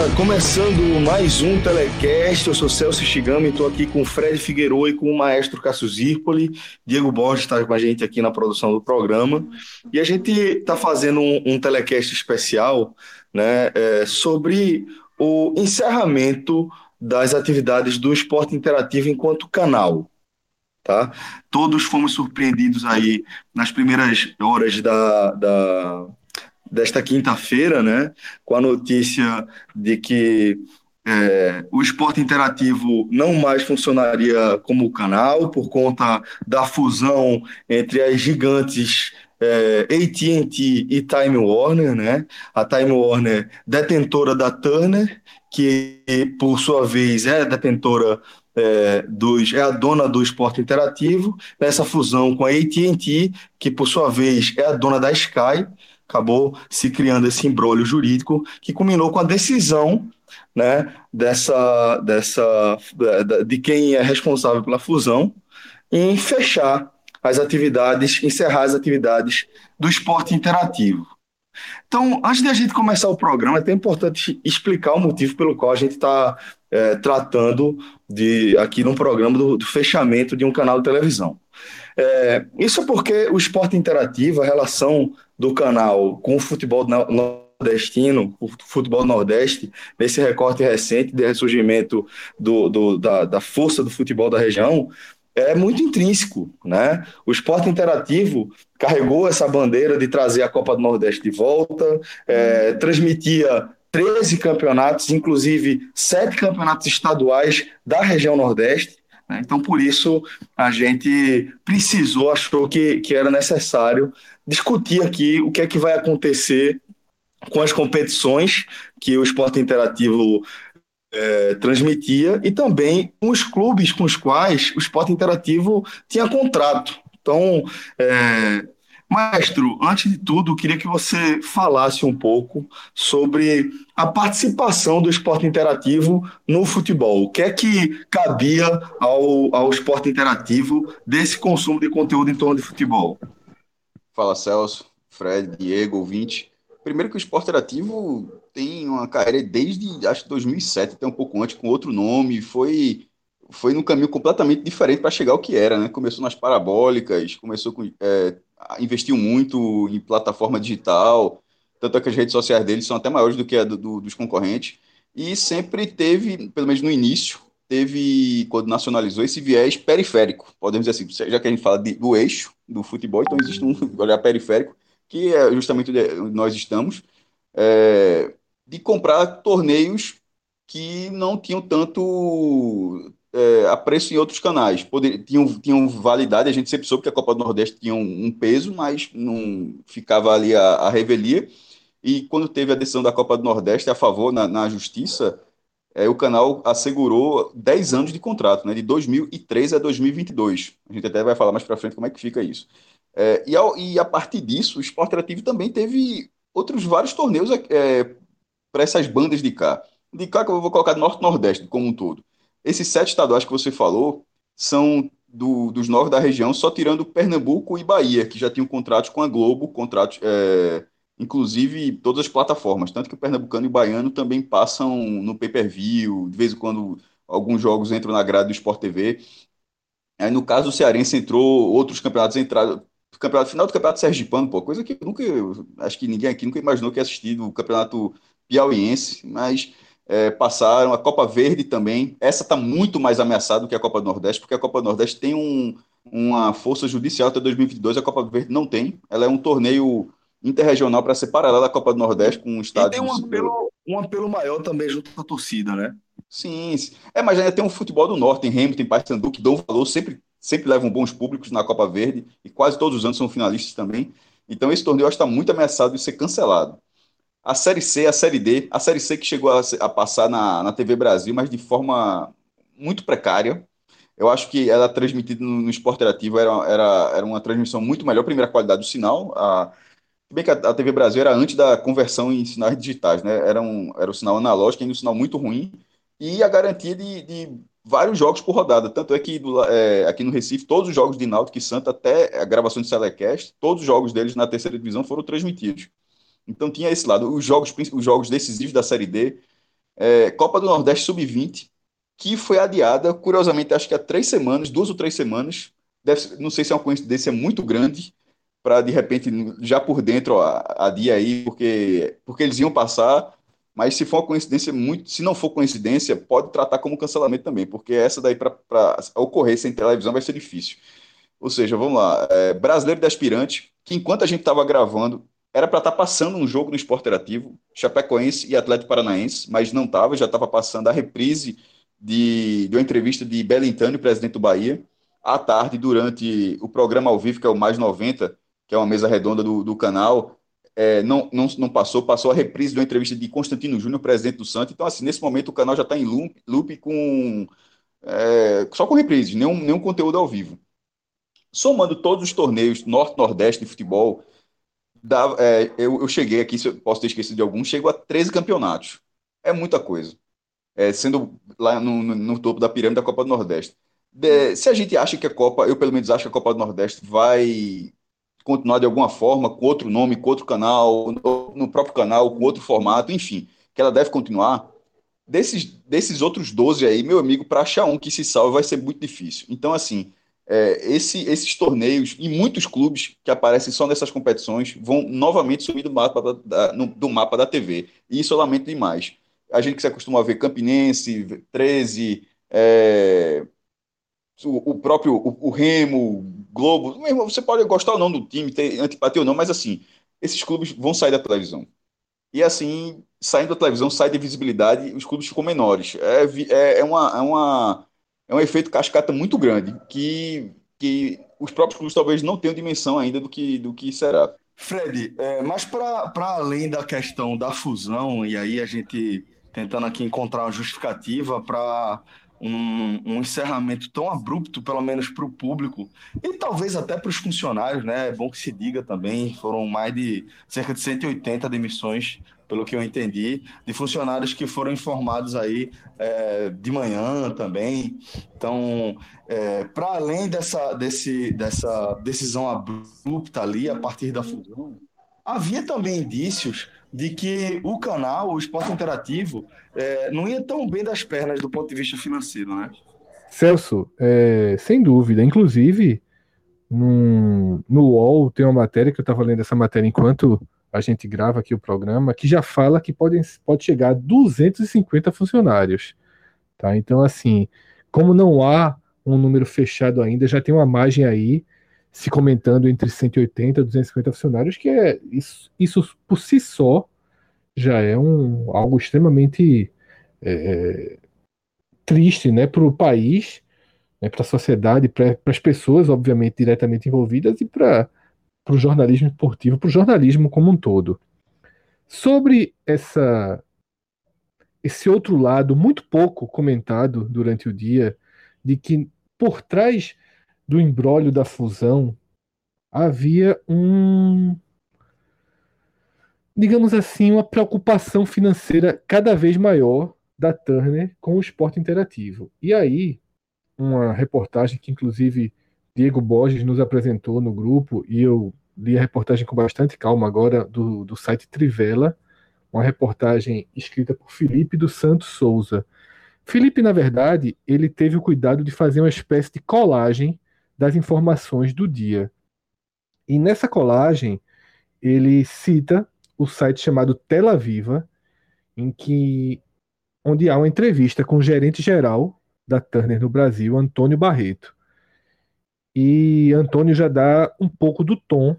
Começando mais um Telecast, eu sou Celso Shigami, estou aqui com o Fred Figueiredo e com o maestro Cássio Zirpoli. Diego Borges está com a gente aqui na produção do programa. E a gente está fazendo um Telecast especial, né, sobre o encerramento das atividades do Esporte Interativo enquanto canal. Tá? Todos fomos surpreendidos aí nas primeiras horas desta quinta-feira, né, com a notícia de que o esporte interativo não mais funcionaria como canal por conta da fusão entre as gigantes AT&T e Time Warner, né? A Time Warner, detentora da Turner, que por sua vez é detentora é a dona do esporte interativo, nessa fusão com a AT&T, que por sua vez é a dona da Sky, acabou se criando esse imbróglio jurídico que culminou com a decisão, né, de quem é responsável pela fusão em fechar as atividades, encerrar as atividades do esporte interativo. Então, antes de a gente começar o programa, é até importante explicar o motivo pelo qual a gente está tratando aqui no programa do fechamento de um canal de televisão. Isso é porque o esporte interativo, a relação do canal com o futebol nordestino, o futebol nordeste, nesse recorte recente de ressurgimento da força do futebol da região, é muito intrínseco, né? O esporte interativo carregou essa bandeira de trazer a Copa do Nordeste de volta, transmitia 13 campeonatos, inclusive 7 campeonatos estaduais da região Nordeste, né? Então, por isso, a gente achou que era necessário discutir aqui o que é que vai acontecer com as competições que o esporte interativo transmitia e também com os clubes com os quais o esporte interativo tinha contrato. Então, maestro, antes de tudo, eu queria que você falasse um pouco sobre a participação do esporte interativo no futebol. O que é que cabia ao esporte interativo desse consumo de conteúdo em torno de futebol? Fala Celso, Fred, Diego, ouvinte. Primeiro que o esporte interativo tem uma carreira desde, acho que 2007, até um pouco antes, com outro nome, foi num caminho completamente diferente para chegar ao que era, né? Começou nas parabólicas, investiu muito em plataforma digital, tanto é que as redes sociais deles são até maiores do que a dos concorrentes, e sempre teve, pelo menos no início, teve, quando nacionalizou, esse viés periférico, podemos dizer assim, já que a gente fala do eixo do futebol, então existe um olhar periférico, que é justamente onde nós estamos, é, de comprar torneios que não tinham tanto apreço em outros canais. Tinham validade, a gente sempre soube que a Copa do Nordeste tinha um peso, mas não ficava ali a revelia. E quando teve a decisão da Copa do Nordeste a favor na justiça, o canal assegurou 10 anos de contrato, né, de 2003 a 2022. A gente até vai falar mais para frente como é que fica isso. E a partir disso, o Esporte Interativo também teve outros vários torneios para essas bandas de cá. De cá que eu vou colocar Norte e Nordeste como um todo. Esses 7 estaduais que você falou são dos 9 da região, só tirando Pernambuco e Bahia, que já tinham contratos com a Globo, contratos, inclusive todas as plataformas. Tanto que o pernambucano e o baiano também passam no pay-per-view, de vez em quando alguns jogos entram na grade do Sport TV. Aí, no caso, o Cearense entrou, outros campeonatos entraram. Final do campeonato Sergipano, pô, coisa que acho que ninguém aqui nunca imaginou que ia assistir o campeonato piauiense, mas passaram. A Copa Verde também, essa está muito mais ameaçada do que a Copa do Nordeste, porque a Copa do Nordeste tem uma força judicial até 2022, a Copa Verde não tem. Ela é um torneio interregional para ser paralela à Copa do Nordeste, com E tem estádios. um apelo maior também junto à torcida, né? Sim, sim. Mas ainda tem um futebol do Norte, tem Remo, tem Paysandu, que dão valor, sempre levam bons públicos na Copa Verde, e quase todos os anos são finalistas também. Então esse torneio está muito ameaçado de ser cancelado. A Série C, a Série C que chegou a passar na TV Brasil, mas de forma muito precária. Eu acho que ela transmitida no Esporte Interativo era uma transmissão muito melhor, primeira qualidade do sinal. Se bem que a TV Brasil era antes da conversão em sinais digitais, né? Era o sinal analógico, ainda um sinal muito ruim, e a garantia de vários jogos por rodada. Tanto é que aqui no Recife, todos os jogos de Náutico e Santa, até a gravação de Selecast, todos os jogos deles na terceira divisão foram transmitidos. Então tinha esse lado. Os jogos decisivos da Série D, Copa do Nordeste Sub-20, que foi adiada, curiosamente, acho que há 3 semanas, 2 ou 3 semanas. Não sei se é uma coincidência muito grande, para de repente, já por dentro, a dia aí, porque eles iam passar, mas se for uma coincidência muito, se não for coincidência, pode tratar como cancelamento também, porque essa daí para ocorrer sem televisão vai ser difícil. Ou seja, vamos lá, Brasileiro de Aspirante, que enquanto a gente estava gravando, era para estar passando um jogo no Esporte Interativo, Chapecoense e Atlético Paranaense, mas não estava, já estava passando a reprise de uma entrevista de Belintani, presidente do Bahia, à tarde, durante o programa ao vivo, que é o Mais 90, que é uma mesa redonda do canal, não passou a reprise de uma entrevista de Constantino Júnior, presidente do Santos. Então, assim, nesse momento o canal já está em loop só com reprises, nenhum conteúdo ao vivo. Somando todos os torneios Norte-Nordeste de futebol, eu cheguei aqui, se eu posso ter esquecido de algum, chego a 13 campeonatos. É muita coisa. Sendo lá no topo da pirâmide da Copa do Nordeste. Se a gente acha que a Copa, eu pelo menos acho que a Copa do Nordeste vai continuar de alguma forma, com outro nome, com outro canal, no próprio canal, com outro formato, enfim, que ela deve continuar. Desses outros 12 aí, meu amigo, para achar um que se salve vai ser muito difícil. Então, assim, esses torneios e muitos clubes que aparecem só nessas competições vão novamente sumir do mapa da TV. E isso eu lamento demais. A gente que se acostuma a ver Campinense, 13, o próprio o Remo, Globo, mesmo, você pode gostar ou não do time, ter antipatia ou não, mas assim, esses clubes vão sair da televisão. E assim, saindo da televisão, sai de visibilidade, os clubes ficam menores. É um efeito cascata muito grande, que os próprios clubes talvez não tenham dimensão ainda do que será. Fred, mas para além da questão da fusão, e aí a gente tentando aqui encontrar uma justificativa para um encerramento tão abrupto, pelo menos para o público, e talvez até para os funcionários, né? É bom que se diga também, foram mais de cerca de 180 demissões, pelo que eu entendi, de funcionários que foram informados aí de manhã também. Então, para além dessa decisão abrupta ali, a partir da fusão, havia também indícios de que o canal, o Esporte Interativo, não ia tão bem das pernas do ponto de vista financeiro, né? Celso, sem dúvida. Inclusive, no UOL tem uma matéria que eu estava lendo essa matéria enquanto a gente grava aqui o programa, que já fala que pode chegar a 250 funcionários. Tá? Então, assim, como não há um número fechado ainda, já tem uma margem aí se comentando entre 180 e 250 funcionários, que é isso por si só já é algo extremamente é, triste, né, para o país, né, para a sociedade, para as pessoas, obviamente, diretamente envolvidas e para o jornalismo esportivo, para o jornalismo como um todo. Sobre esse outro lado, muito pouco comentado durante o dia, de que por trás do imbróglio da fusão havia digamos assim, uma preocupação financeira cada vez maior da Turner com o esporte interativo. E aí, uma reportagem que inclusive Diego Borges nos apresentou no grupo, e eu li a reportagem com bastante calma agora, do site Trivela, uma reportagem escrita por Felipe dos Santos Souza. Felipe, na verdade, ele teve o cuidado de fazer uma espécie de colagem das informações do dia. E nessa colagem, ele cita o site chamado Tela Viva, onde há uma entrevista com o gerente geral da Turner no Brasil, Antônio Barreto. E Antônio já dá um pouco do tom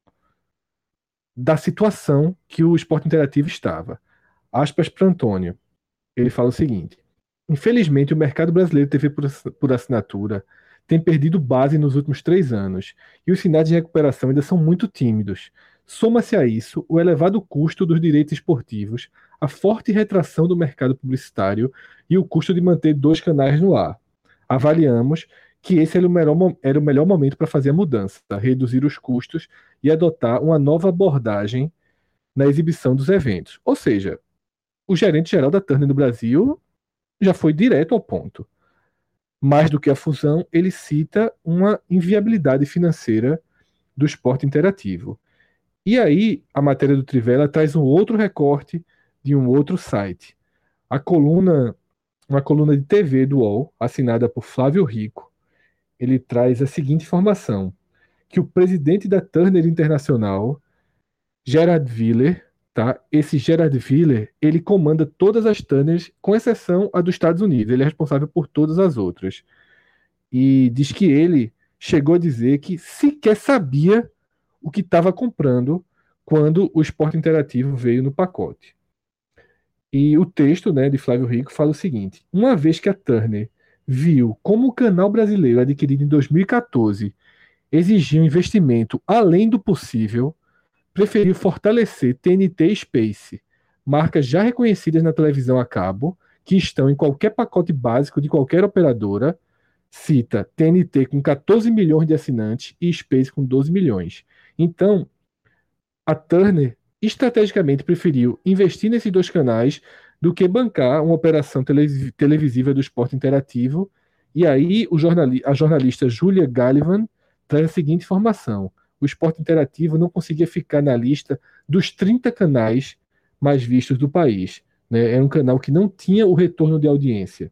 da situação que o Esporte Interativo estava. Aspas para Antônio. Ele fala o seguinte: infelizmente, o mercado brasileiro de TV por assinatura tem perdido base nos últimos 3 anos e os sinais de recuperação ainda são muito tímidos. Soma-se a isso o elevado custo dos direitos esportivos, a forte retração do mercado publicitário e o custo de manter 2 canais no ar. Avaliamos que esse era o melhor momento para fazer a mudança, reduzir os custos e adotar uma nova abordagem na exibição dos eventos. Ou seja, o gerente geral da Turner no Brasil já foi direto ao ponto. Mais do que a fusão, ele cita uma inviabilidade financeira do esporte interativo. E aí, a matéria do Trivela traz um outro recorte de um outro site. A coluna, uma coluna de TV do UOL, assinada por Flávio Rico, ele traz a seguinte informação: que o presidente da Turner Internacional, Gerard Willer, tá? Esse Gerard Willer, ele comanda todas as Turners, com exceção a dos Estados Unidos. Ele é responsável por todas as outras. E diz que ele chegou a dizer que sequer sabia o que estava comprando quando o esporte interativo veio no pacote. E o texto, né, de Flávio Rico fala o seguinte: uma vez que a Turner viu como o canal brasileiro adquirido em 2014 exigia um investimento além do possível, preferiu fortalecer TNT e Space, marcas já reconhecidas na televisão a cabo, que estão em qualquer pacote básico de qualquer operadora. Cita TNT com 14 milhões de assinantes e Space com 12 milhões. Então, a Turner estrategicamente preferiu investir nesses dois canais do que bancar uma operação televisiva do esporte interativo. E aí a jornalista Julia Gallivan traz a seguinte informação: o esporte interativo não conseguia ficar na lista dos 30 canais mais vistos do país, né? Era um canal que não tinha o retorno de audiência.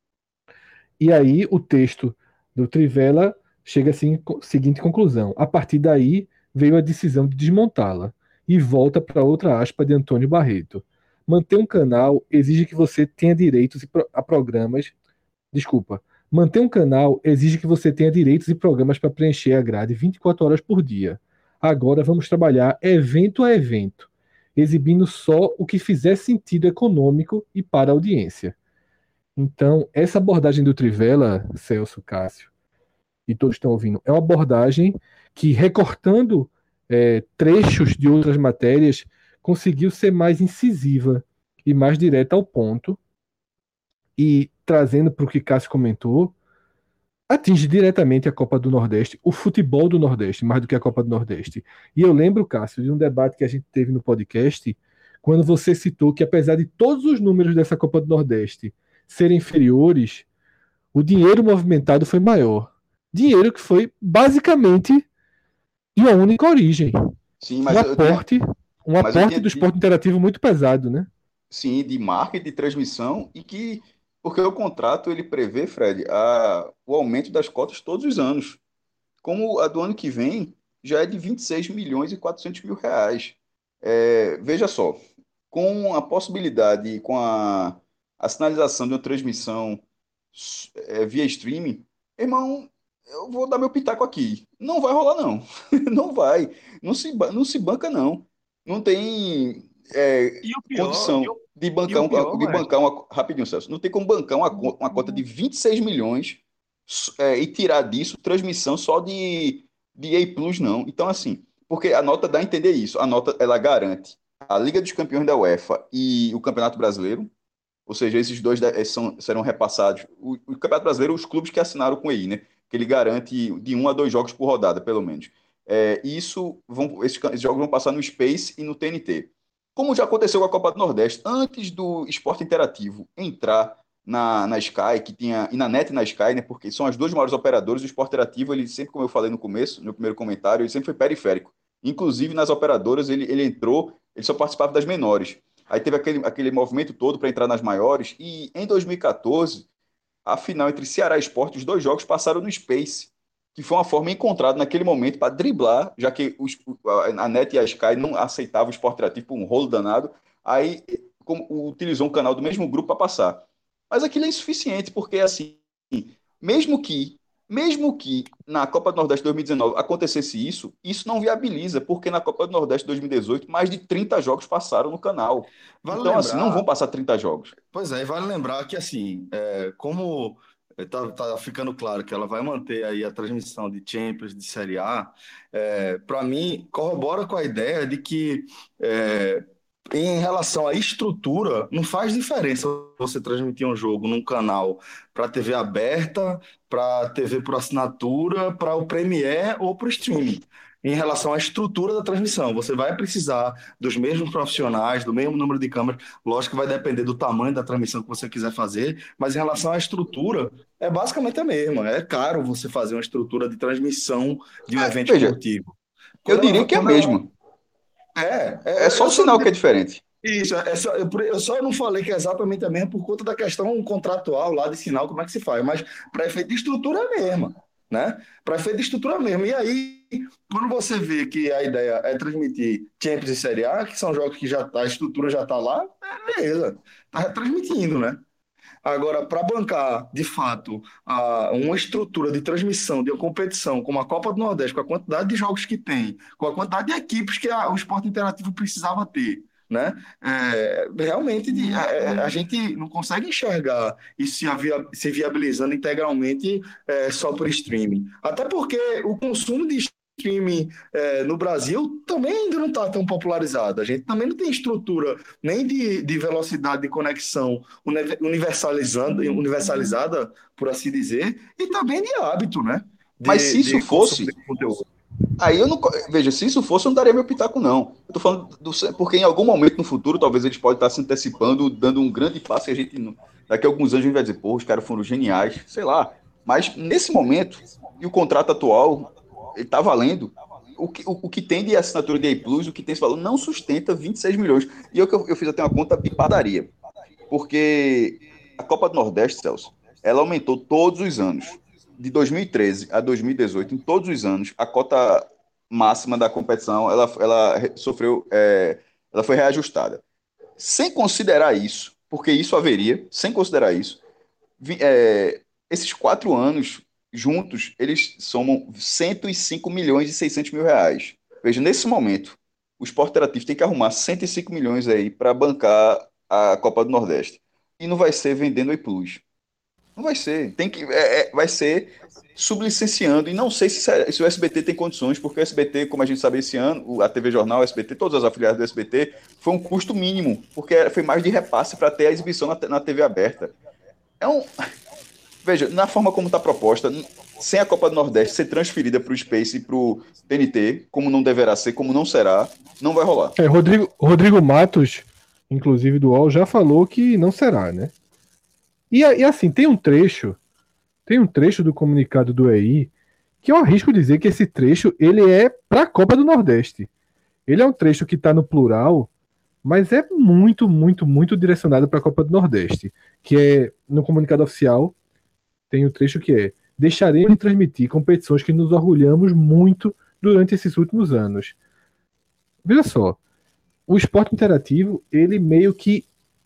E aí o texto do Trivela chega assim, seguinte conclusão: a partir daí veio a decisão de desmontá-la. E volta para outra aspa de Antônio Barreto. Manter um canal exige que você tenha direitos a programas. Desculpa. Manter um canal exige que você tenha direitos e programas para preencher a grade 24 horas por dia. Agora vamos trabalhar evento a evento, exibindo só o que fizer sentido econômico e para a audiência. Então, essa abordagem do Trivela, Celso, Cássio, e todos estão ouvindo, é uma abordagem que, recortando trechos de outras matérias, conseguiu ser mais incisiva e mais direta ao ponto, e trazendo para o que Cássio comentou, atinge diretamente a Copa do Nordeste, o futebol do Nordeste, mais do que a Copa do Nordeste. E eu lembro, Cássio, de um debate que a gente teve no podcast, quando você citou que, apesar de todos os números dessa Copa do Nordeste serem inferiores, o dinheiro movimentado foi maior. Dinheiro que foi basicamente de uma única origem. Sim, Um aporte, um mas eu aporte tinha do esporte interativo muito pesado, né? sim, de marketing, de transmissão, e que, porque o contrato ele prevê, Fred, o aumento das cotas todos os anos. Como a do ano que vem já é de 26 milhões e 400 mil reais. Veja só, com a possibilidade, com a sinalização de uma transmissão via streaming, irmão, eu vou dar meu pitaco aqui. Não vai rolar, não. Não vai. Não se banca, não. Não tem E o pior, condição de e o pior, bancar maestro, rapidinho, Celso. Não tem como bancar uma cota de 26 milhões e tirar disso transmissão só de A Plus, não. Então, assim, porque a nota dá a entender isso. A nota, ela garante a Liga dos Campeões da UEFA e o Campeonato Brasileiro, ou seja, esses dois serão repassados. O Campeonato Brasileiro, os clubes que assinaram com ele, né? Que ele garante de 1 a 2 jogos por rodada, pelo menos. Esses jogos vão passar no Space e no TNT. Como já aconteceu com a Copa do Nordeste, antes do esporte interativo entrar na Sky, que tinha, e na NET e na Sky, né? Porque são as duas maiores operadoras, o esporte interativo, ele sempre, como eu falei no começo, no primeiro comentário, ele sempre foi periférico. Inclusive, nas operadoras, ele entrou, ele só participava das menores. Aí teve aquele movimento todo para entrar nas maiores. E em 2014, a final entre Ceará e Sport, os dois jogos passaram no Space, que foi uma forma encontrada naquele momento para driblar, já que a NET e a Sky não aceitavam o Sport Interativo por um rolo danado. Aí utilizou um canal do mesmo grupo para passar. Mas aquilo é insuficiente, porque assim, mesmo que mesmo que na Copa do Nordeste 2019 acontecesse isso, isso não viabiliza, porque na Copa do Nordeste 2018 mais de 30 jogos passaram no canal. vale Então, assim, não vão lembrar, passar 30 jogos. pois é, vale lembrar que assim, como tá ficando claro que ela vai manter aí a transmissão de Champions, de Série A, para mim corrobora com a ideia de que é, em relação à estrutura, não faz diferença você transmitir um jogo num canal para TV aberta, para TV por assinatura, para o Premiere ou para o streaming. Em relação à estrutura da transmissão, você vai precisar dos mesmos profissionais, do mesmo número de câmeras. Lógico que vai depender do tamanho da transmissão que você quiser fazer, mas em relação à estrutura, é basicamente a mesma. É caro você fazer uma estrutura de transmissão de um evento Veja, esportivo. eu Quando diria ela, que é a quando ela, mesma. é, É só eu o só sinal que é diferente. Isso, eu só não falei que é exatamente a mesma por conta da questão contratual lá de sinal, como é que se faz, mas para efeito de estrutura é a mesma, né? Para efeito de estrutura é a mesma. E aí, quando você vê que a ideia é transmitir Champions e Série A, que são jogos que já tá, a estrutura já está lá, beleza, tá transmitindo, né? Agora, para bancar, de fato, uma estrutura de transmissão de uma competição como a Copa do Nordeste, com a quantidade de jogos que tem, com a quantidade de equipes que o esporte interativo precisava ter, né? Realmente a gente não consegue enxergar isso se viabilizando integralmente só por streaming. Até porque o consumo de streaming no Brasil também ainda não está tão popularizado. A gente também não tem estrutura nem de velocidade de conexão universalizada, por assim dizer, e também de hábito, né? Mas se isso De consumo fosse, de conteúdo. aí eu não. Veja, se isso fosse, eu não daria meu pitaco, não. Eu tô falando porque em algum momento no futuro, talvez eles podem estar se antecipando, dando um grande passo e a gente. Daqui a alguns anos a gente vai dizer, pô, os caras foram geniais, sei lá. Mas nesse momento, e o contrato atual, ele tá valendo. O que tem de assinatura de A Plus, o que tem esse valor, não sustenta 26 milhões. E eu fiz até uma conta de padaria. Porque a Copa do Nordeste, Celso, ela aumentou todos os anos. De 2013 a 2018, em todos os anos, a cota máxima da competição ela sofreu, ela foi reajustada. Sem considerar isso, porque isso haveria, sem considerar isso, esses 4 anos juntos, eles somam 105 milhões e 600 mil reais. Veja, nesse momento, o Sport Interativo tem que arrumar 105 milhões aí para bancar a Copa do Nordeste. E não vai ser vendendo o Plus. Não vai ser. Vai ser sublicenciando. E não sei se o SBT tem condições, porque o SBT, como a gente sabe esse ano, a TV Jornal, o SBT, todas as afiliadas do SBT, foi um custo mínimo, porque foi mais de repasse para ter a exibição na TV aberta. É um, Veja, na forma como está proposta, sem a Copa do Nordeste ser transferida para o Space e para o TNT, como não deverá ser, como não será, não vai rolar. Rodrigo Matos, inclusive do UOL, já falou que não será, né? E assim, tem um trecho do comunicado do EI que eu arrisco dizer que esse trecho ele é para a Copa do Nordeste. Ele é um trecho que está no plural, mas é muito, muito, muito direcionado para a Copa do Nordeste, que é no comunicado oficial tem o trecho que é: deixaremos de transmitir competições que nos orgulhamos muito durante esses últimos anos. Veja só, o esporte interativo, ele meio que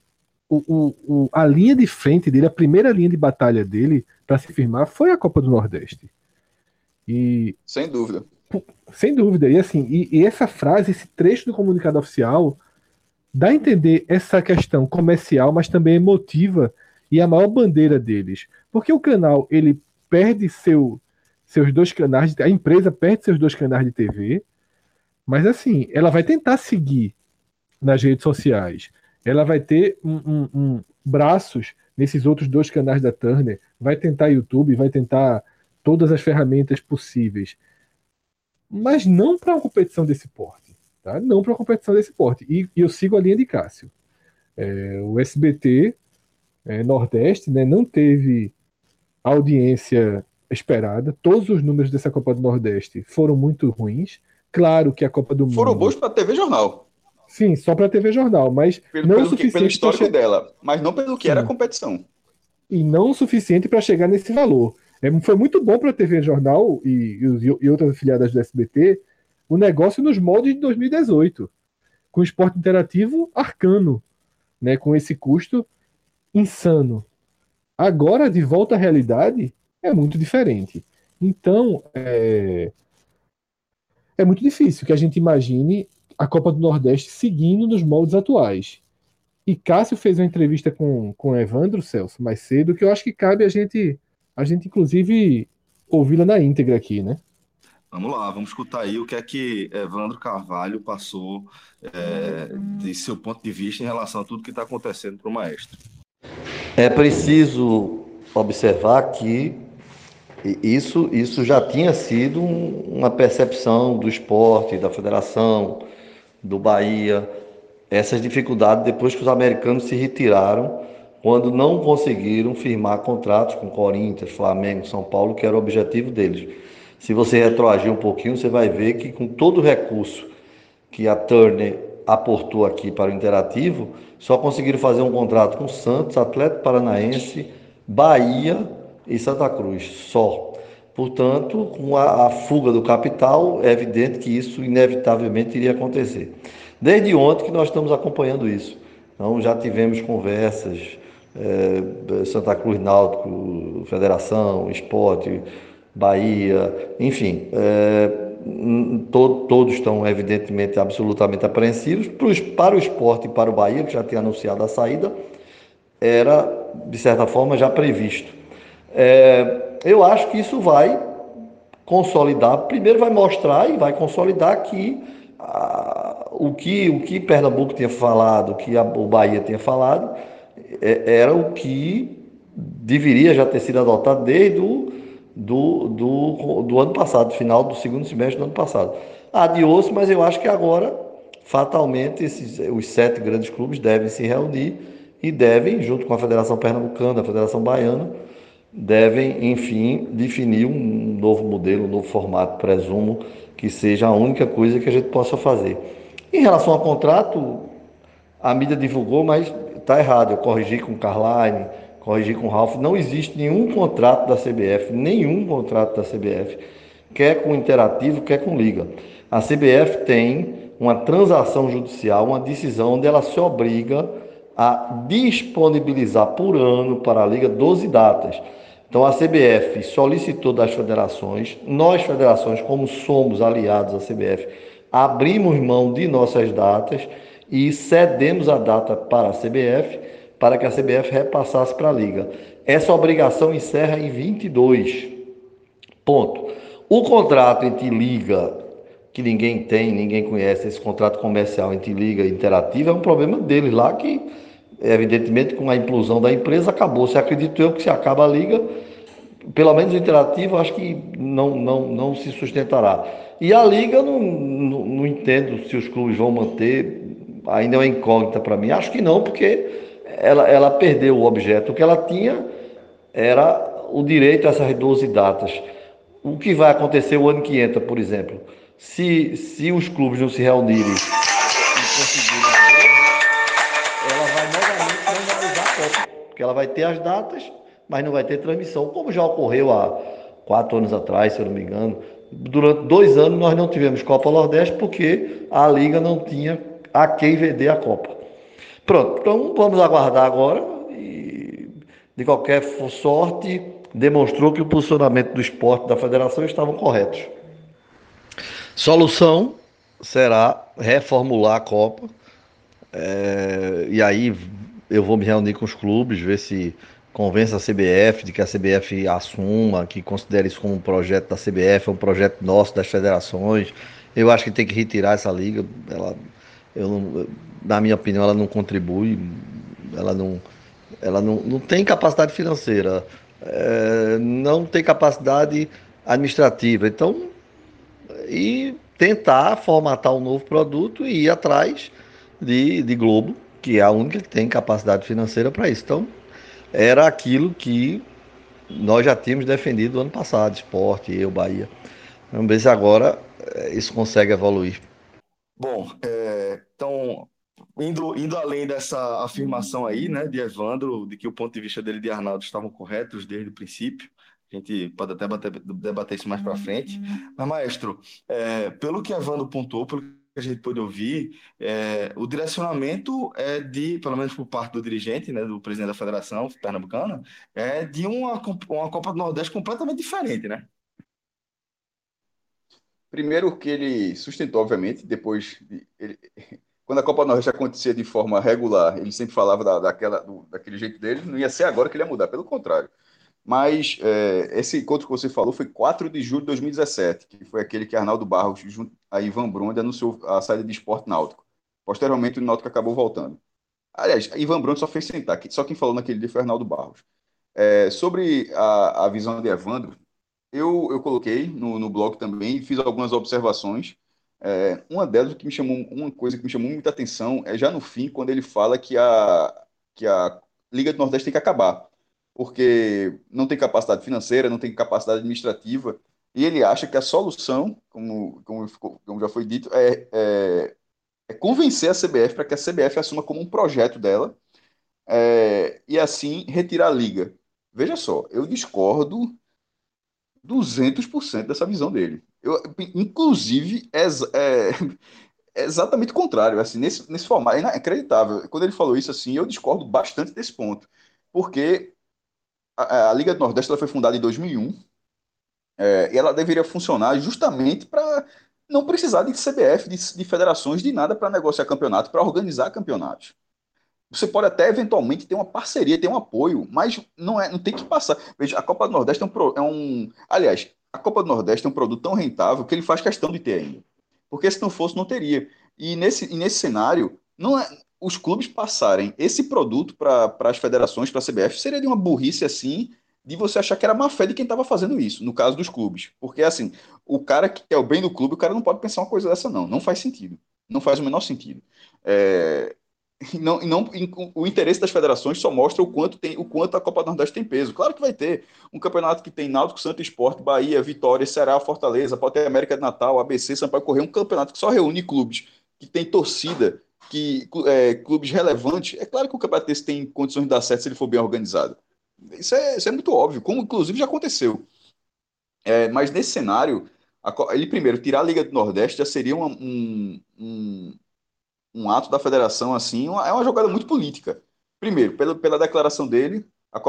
a linha de frente dele, a primeira linha de batalha dele para se firmar foi a Copa do Nordeste. E Sem dúvida. sem dúvida, e assim, e essa frase, esse trecho do comunicado oficial dá a entender essa questão comercial, mas também emotiva e a maior bandeira deles. Porque o canal, ele perde seus dois canais, a empresa perde seus dois canais de TV, mas assim, ela vai tentar seguir nas redes sociais. Ela vai ter braços nesses outros dois canais da Turner, vai tentar YouTube, vai tentar todas as ferramentas possíveis, mas não para uma competição desse porte. Tá? Não para uma competição desse porte. E eu sigo a linha de Cássio. O SBT Nordeste, né, não teve audiência esperada. Todos os números dessa Copa do Nordeste foram muito ruins. Claro que a Copa do Foram bons Mundo, para a TV Jornal, sim, só para a TV Jornal, mas pelo, não o pelo, que, pelo suficiente para histórico dela, mas não pelo que era a sim, competição. e não o suficiente para chegar nesse valor. Foi muito bom para a TV Jornal e outras afiliadas do SBT o negócio nos moldes de 2018, com o esporte interativo arcano, né, com esse custo insano. Agora, de volta à realidade, é muito diferente. Então, é muito difícil que a gente imagine a Copa do Nordeste seguindo nos moldes atuais. E Cássio fez uma entrevista com Evandro Celso mais cedo, que eu acho que cabe a gente inclusive, ouvi-la na íntegra aqui, né? Vamos lá, vamos escutar aí o que é que Evandro Carvalho passou de seu ponto de vista em relação a tudo que está acontecendo para o Maestro. É preciso observar que isso já tinha sido uma percepção do esporte, da federação, do Bahia, essas dificuldades depois que os americanos se retiraram, quando não conseguiram firmar contratos com Corinthians, Flamengo, São Paulo, que era o objetivo deles. Se você retroagir um pouquinho, você vai ver que com todo o recurso que a Turner aportou aqui para o Interativo, só conseguiram fazer um contrato com Santos, Atlético Paranaense, Bahia e Santa Cruz, só. Portanto, com a fuga do capital, é evidente que isso inevitavelmente iria acontecer. Desde ontem que nós estamos acompanhando isso. Então, já tivemos conversas, Santa Cruz Náutico, Federação, Esporte, Bahia, enfim, todos estão evidentemente absolutamente apreensivos. Para o Esporte e para o Bahia, que já tinha anunciado a saída, era, de certa forma, já previsto. Eu acho que isso vai consolidar, primeiro vai mostrar e vai consolidar que o que Pernambuco tinha falado, o que o Bahia tinha falado, era o que deveria já ter sido adotado desde do ano passado, final do segundo semestre do ano passado. Adiou-se, mas eu acho que agora, fatalmente, os 7 grandes clubes devem se reunir e devem, junto com a Federação Pernambucana, a Federação Baiana, devem, enfim, definir um novo modelo, um novo formato, presumo que seja a única coisa que a gente possa fazer. Em relação ao contrato, a mídia divulgou, mas está errado. Eu corrigi com o Carline, corrigi com o Ralf. Não existe nenhum contrato da CBF, nenhum contrato da CBF, quer com Interativo, quer com Liga. A CBF tem uma transação judicial, uma decisão onde ela se obriga a disponibilizar por ano para a Liga 12 datas. Então a CBF solicitou das federações, nós federações, como somos aliados à CBF, abrimos mão de nossas datas e cedemos a data para a CBF, para que a CBF repassasse para a Liga. Essa obrigação encerra em 22. Ponto. O contrato entre Liga, que ninguém tem, ninguém conhece, esse contrato comercial entre Liga e Interativa, é um problema deles lá que, evidentemente, com a implosão da empresa, acabou. Se acredito eu que se acaba a Liga, pelo menos o Interativo, acho que não se sustentará. E a Liga, não entendo se os clubes vão manter, ainda é uma incógnita para mim. Acho que não, porque ela perdeu o objeto. O que ela tinha era o direito a essas 12 datas. O que vai acontecer o ano que entra, por exemplo? Se os clubes não se reunirem e conseguirem ela vai novamente não realizar a Copa, porque ela vai ter as datas, mas não vai ter transmissão, como já ocorreu há 4 anos atrás, se eu não me engano. Durante 2 anos nós não tivemos Copa Nordeste porque a Liga não tinha a quem vender a Copa. Pronto, então vamos aguardar agora e, de qualquer sorte, demonstrou que o posicionamento do esporte da federação estavam corretos. Solução será reformular a Copa, e aí eu vou me reunir com os clubes, ver se convence a CBF de que a CBF assuma, que considere isso como um projeto da CBF, um projeto nosso, das federações. Eu acho que tem que retirar essa liga. Na minha opinião, ela não contribui, ela não tem capacidade financeira, não tem capacidade administrativa. Então, e tentar formatar um novo produto e ir atrás de Globo, que é a única que tem capacidade financeira para isso. Então, era aquilo que nós já tínhamos defendido ano passado, Esporte, eu, Bahia. Vamos ver se agora isso consegue evoluir. Bom, então, indo além dessa afirmação aí, né, de Evandro, de que o ponto de vista dele e de Arnaldo estavam corretos desde o princípio, a gente pode até debater isso mais para frente. Mas, maestro, pelo que Evandro pontuou, pelo que a gente pôde ouvir, o direcionamento pelo menos por parte do dirigente, né, do presidente da Federação Pernambucana, é de uma Copa do Nordeste completamente diferente, né? Primeiro que ele sustentou, obviamente, depois, quando a Copa do Nordeste acontecia de forma regular, ele sempre falava daquele jeito dele, não ia ser agora que ele ia mudar, pelo contrário. Mas esse encontro que você falou foi 4 de julho de 2017, que foi aquele que Arnaldo Barros, junto a Ivan Brundi, anunciou a saída de Esporte Náutico. Posteriormente, o Náutico acabou voltando. Aliás, Ivan Brundi só fez sentar, só quem falou naquele dia foi Arnaldo Barros. Sobre a visão de Evandro, eu coloquei no blog também, fiz algumas observações. Uma coisa que me chamou muita atenção é já no fim, quando ele fala que a Liga do Nordeste tem que acabar, porque não tem capacidade financeira, não tem capacidade administrativa, e ele acha que a solução, como já foi dito, É convencer a CBF para que a CBF assuma como um projeto dela, e assim retirar a liga. Veja só, eu discordo 200% dessa visão dele. Inclusive, é exatamente o contrário. Assim, nesse formato, é inacreditável. Quando ele falou isso, assim, eu discordo bastante desse ponto. Porque a Liga do Nordeste ela foi fundada em 2001, e ela deveria funcionar justamente para não precisar de CBF, de federações, de nada para negociar campeonato, para organizar campeonatos. Você pode até eventualmente ter uma parceria, ter um apoio, mas não tem que passar. Veja, a Copa do Nordeste aliás, a Copa do Nordeste é um produto tão rentável que ele faz questão de ter ainda. Porque se não fosse, não teria. E nesse cenário, não é, os clubes passarem esse produto para as federações, para a CBF, seria de uma burrice assim, de você achar que era má fé de quem estava fazendo isso, no caso dos clubes. Porque assim, o cara que quer o bem do clube, o cara não pode pensar uma coisa dessa, não. Não faz sentido. Não faz o menor sentido. É, o interesse das federações só mostra o quanto a Copa do Nordeste tem peso. Claro que vai ter um campeonato que tem Náutico, Santo Sport, Bahia, Vitória, Ceará, Fortaleza, pode ter América de Natal, ABC, Sampaio Corrêa, um campeonato que só reúne clubes que tem torcida, clubes relevantes. É claro que o campeonato desse tem condições de dar certo se ele for bem organizado. Isso é muito óbvio, como inclusive já aconteceu. Mas nesse cenário, ele primeiro tirar a Liga do Nordeste já seria um ato da federação assim, é uma jogada muito política. Primeiro, pela declaração dele,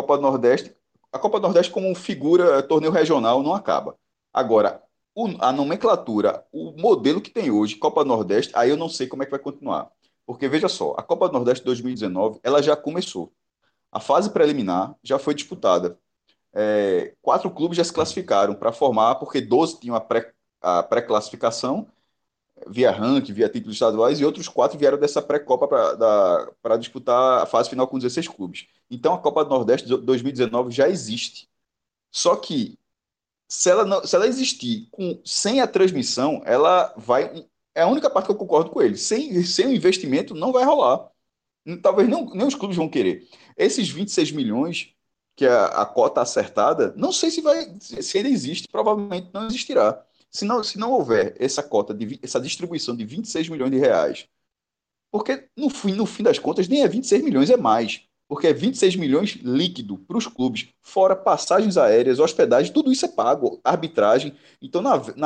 a Copa do Nordeste como figura torneio regional não acaba. Agora, a nomenclatura, o modelo que tem hoje, Copa do Nordeste, aí eu não sei como é que vai continuar. Porque veja só, a Copa do Nordeste 2019, ela já começou. A fase preliminar já foi disputada. 4 clubes já se classificaram para formar, porque 12 tinham a pré-classificação via ranking, via títulos estaduais, e outros 4 vieram dessa pré-copa para disputar a fase final com 16 clubes. Então a Copa do Nordeste 2019 já existe. Só que se ela existir sem a transmissão, ela vai. É a única parte que eu concordo com ele. Sem o investimento, não vai rolar. Talvez nem os clubes vão querer. Esses 26 milhões, que é a cota acertada, não sei se ainda existe, provavelmente não existirá. Se não houver essa cota, essa distribuição de 26 milhões de reais, porque no fim das contas nem é 26 milhões, é mais. Porque é 26 milhões líquido para os clubes, fora passagens aéreas, hospedagem, tudo isso é pago, arbitragem. Então,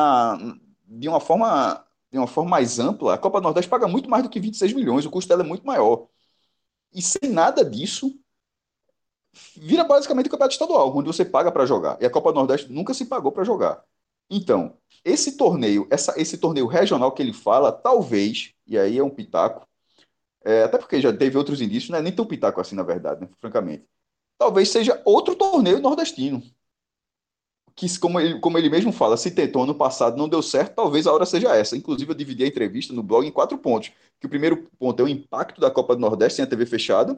de uma forma mais ampla, a Copa do Nordeste paga muito mais do que 26 milhões, o custo dela é muito maior. E sem nada disso, vira basicamente o campeonato estadual, onde você paga para jogar. E a Copa do Nordeste nunca se pagou para jogar. Então, esse torneio regional que ele fala, talvez, e aí é um pitaco, até porque já teve outros indícios, não é nem tão pitaco assim, na verdade, né, francamente. Talvez seja outro torneio nordestino. Que, como ele mesmo fala, se tentou ano passado, não deu certo, talvez a hora seja essa. Inclusive, eu dividi a entrevista no blog em 4 pontos. Que o primeiro ponto é o impacto da Copa do Nordeste sem a TV fechada,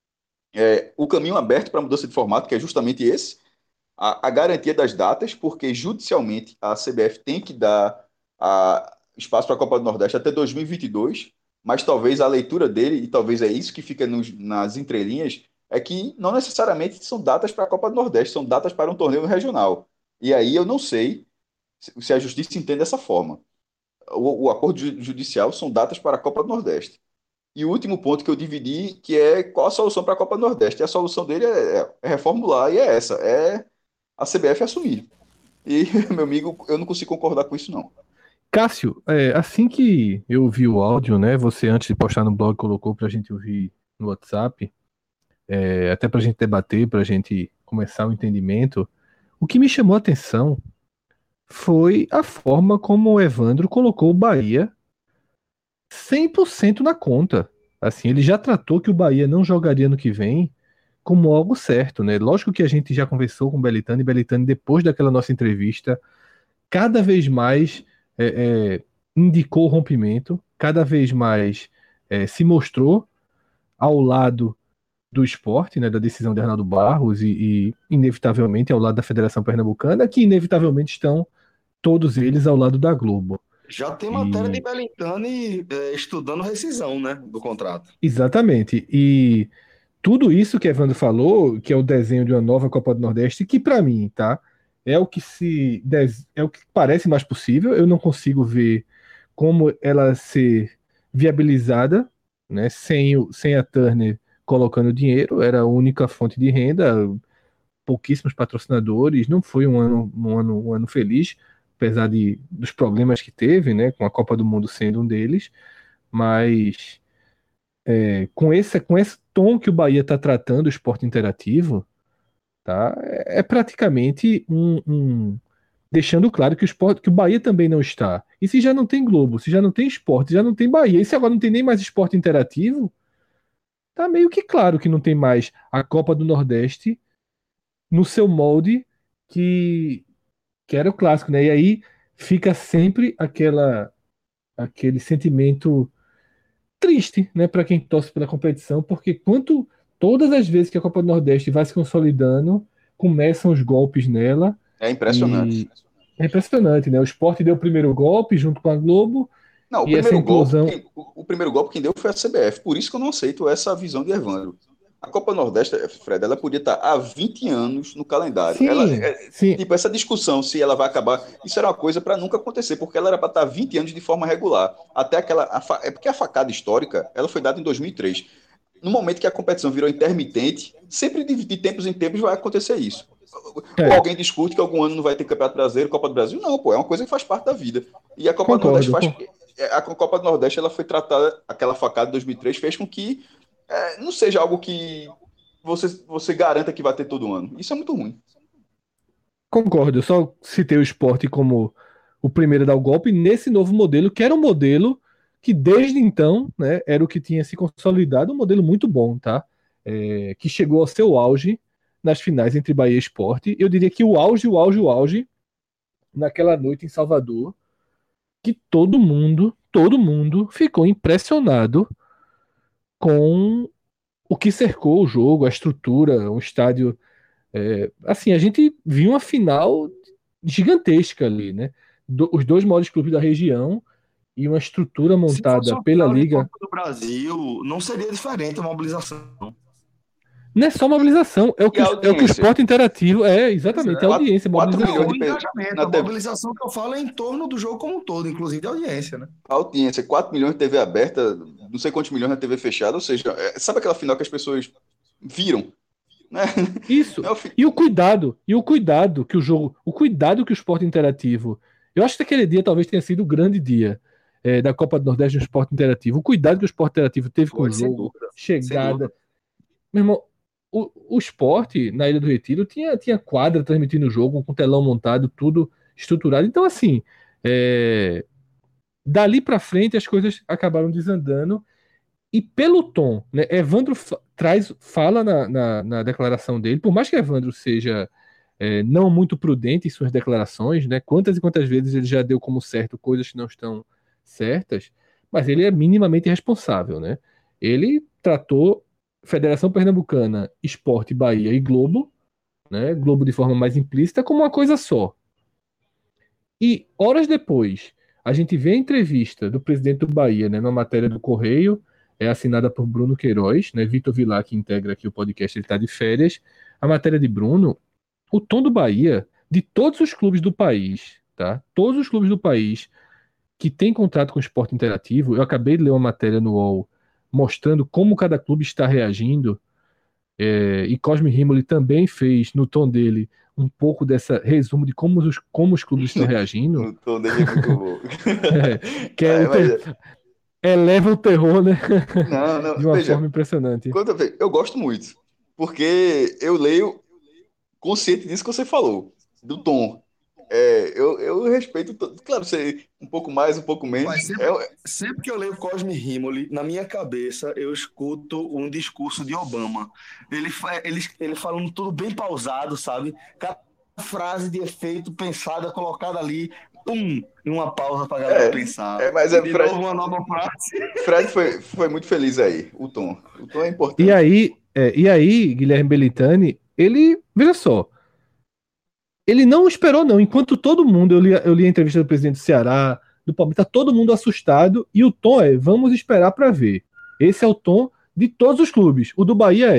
o caminho aberto para a mudança de formato, que é justamente esse, a garantia das datas, porque judicialmente a CBF tem que dar espaço para a Copa do Nordeste até 2022, mas talvez a leitura dele, e talvez é isso que fica nas entrelinhas, é que não necessariamente são datas para a Copa do Nordeste, são datas para um torneio regional. E aí eu não sei se a justiça entende dessa forma. O acordo judicial são datas para a Copa do Nordeste. E o último ponto que eu dividi, que é qual a solução para a Copa do Nordeste. E a solução dele é reformular, e é essa, é a CBF assumir. E, meu amigo, eu não consigo concordar com isso, não. Cássio, assim que eu ouvi o áudio, né? Você antes de postar no blog colocou pra gente ouvir no WhatsApp, até pra gente debater, pra gente começar o entendimento. O que me chamou a atenção foi a forma como o Evandro colocou o Bahia 100% na conta. Assim, ele já tratou que o Bahia não jogaria no que vem como algo certo, né? Lógico que a gente já conversou com o Belitani, e Belitani, depois daquela nossa entrevista, cada vez mais indicou o rompimento, cada vez mais se mostrou ao lado do esporte, né, da decisão de Arnaldo Barros inevitavelmente ao lado da Federação Pernambucana, que inevitavelmente estão todos eles ao lado da Globo. Já tem matéria de E Belintani estudando rescisão, né, do contrato. exatamente. E tudo isso que Evandro falou, que é o desenho de uma nova Copa do Nordeste, que para mim, tá, é o que parece mais possível. Eu não consigo ver como ela ser viabilizada, né, sem a Turner colocando dinheiro, era a única fonte de renda, pouquíssimos patrocinadores, não foi um ano feliz, apesar dos problemas que teve, né, com a Copa do Mundo sendo um deles, mas com esse tom que o Bahia está tratando o esporte interativo, tá, é praticamente deixando claro que que o Bahia também não está. E se já não tem Globo, se já não tem esporte, já não tem Bahia, e se agora não tem nem mais esporte interativo, tá meio que claro que não tem mais a Copa do Nordeste no seu molde que, que era o clássico, né? E aí fica sempre aquele sentimento triste, né, para quem torce pela competição, porque todas as vezes que a Copa do Nordeste vai se consolidando, começam os golpes nela É impressionante. e é impressionante, né? O Sport deu o primeiro golpe junto com a Globo Não, e essa implosão. o primeiro golpe quem deu foi a CBF. Por isso que eu não aceito essa visão de Evandro. A Copa Nordeste, Fred, ela podia estar há 20 anos no calendário. Sim, sim, Tipo, essa discussão se ela vai acabar, isso era uma coisa para nunca acontecer, porque ela era para estar 20 anos de forma regular. Até é porque a facada histórica, ela foi dada em 2003. No momento que a competição virou intermitente, sempre de tempos em tempos vai acontecer isso. Ou é, alguém discute que algum ano não vai ter Campeonato Brasileiro, Copa do Brasil. Não, pô, é uma coisa que faz parte da vida. E a Copa do Nordeste concordo. faz. A Copa do Nordeste ela foi tratada, aquela facada de 2003 fez com que não seja algo que você garanta que vai ter todo ano. Isso é muito ruim. Concordo, eu só citei o esporte como o primeiro a dar o golpe nesse novo modelo, que era um modelo que desde então, né, era o que tinha se consolidado, um modelo muito bom, tá? Que chegou ao seu auge nas finais entre Bahia e Sport. Eu diria que o auge, naquela noite em Salvador, que todo mundo ficou impressionado com o que cercou o jogo, a estrutura, um estádio. Assim, a gente viu uma final gigantesca ali, né? Os dois maiores clubes da região e uma estrutura Se fosse montada uma pela final de Liga. Copa do Brasil, não seria diferente a mobilização. Não é só mobilização, E a é o que o audiência? esporte interativo é, Pois exatamente, a é. 4, audiência, 4 milhões Não mobilização. o de pessoas engajamento, na a TV. mobilização que eu falo é em torno do jogo como um todo, inclusive de audiência, né? A audiência, 4 milhões de TV aberta, não sei quantos milhões na TV fechada, ou seja, sabe aquela final que as pessoas viram, né? Isso. Não, E o cuidado que o jogo, o cuidado que o esporte interativo. Eu acho que aquele dia talvez tenha sido o grande dia da Copa do Nordeste no esporte interativo. O cuidado que o esporte interativo teve com o Foi, sem jogo, dúvida. Sem dúvida. chegada. Meu irmão, o esporte na Ilha do Retiro tinha quadra transmitindo o jogo, com telão montado, tudo estruturado. Então, assim, é, dali pra frente as coisas acabaram desandando. E pelo tom, né? Evandro fala na declaração dele, por mais que Evandro seja não muito prudente em suas declarações, né? Quantas e quantas vezes ele já deu como certo coisas que não estão certas, mas ele é minimamente responsável, né? Ele tratou Federação Pernambucana, Esporte, Bahia e Globo, né? Globo de forma mais implícita, como uma coisa só. E horas depois, a gente vê a entrevista do presidente do Bahia, né, numa matéria do Correio, assinada por Bruno Queiroz, né? Vitor Vilar, que integra aqui o podcast, ele está de férias. A matéria de Bruno, o tom do Bahia, de todos os clubes do país, tá? Todos os clubes do país que têm contrato com o esporte interativo, eu acabei de ler uma matéria no UOL mostrando como cada clube está reagindo, e Cosme Rimoli também fez, no tom dele, um pouco dessa resumo de como os clubes estão reagindo, No tom dele é muito bom. que é eleva o terror, né? Não, De não, uma veja, forma impressionante. eu gosto muito, porque eu leio consciente disso que você falou, do tom. Eu respeito, claro, você um pouco mais, um pouco Mas menos. sempre que eu leio Cosme Rimoli, na minha cabeça eu escuto um discurso de Obama. Ele falando tudo bem pausado, sabe? Cada frase de efeito pensada, colocada ali, pum, em uma pausa pra galera É, pensar. mas E de novo uma nova frase. Fred foi muito feliz aí, o tom. O tom é E importante. aí, Guilherme Belitani, ele, veja só, ele não esperou, não. Enquanto todo mundo, eu li a entrevista do presidente do Ceará, do Palmeiras, tá todo mundo assustado, e o tom vamos esperar para ver. Esse é o tom de todos os clubes. O do Bahia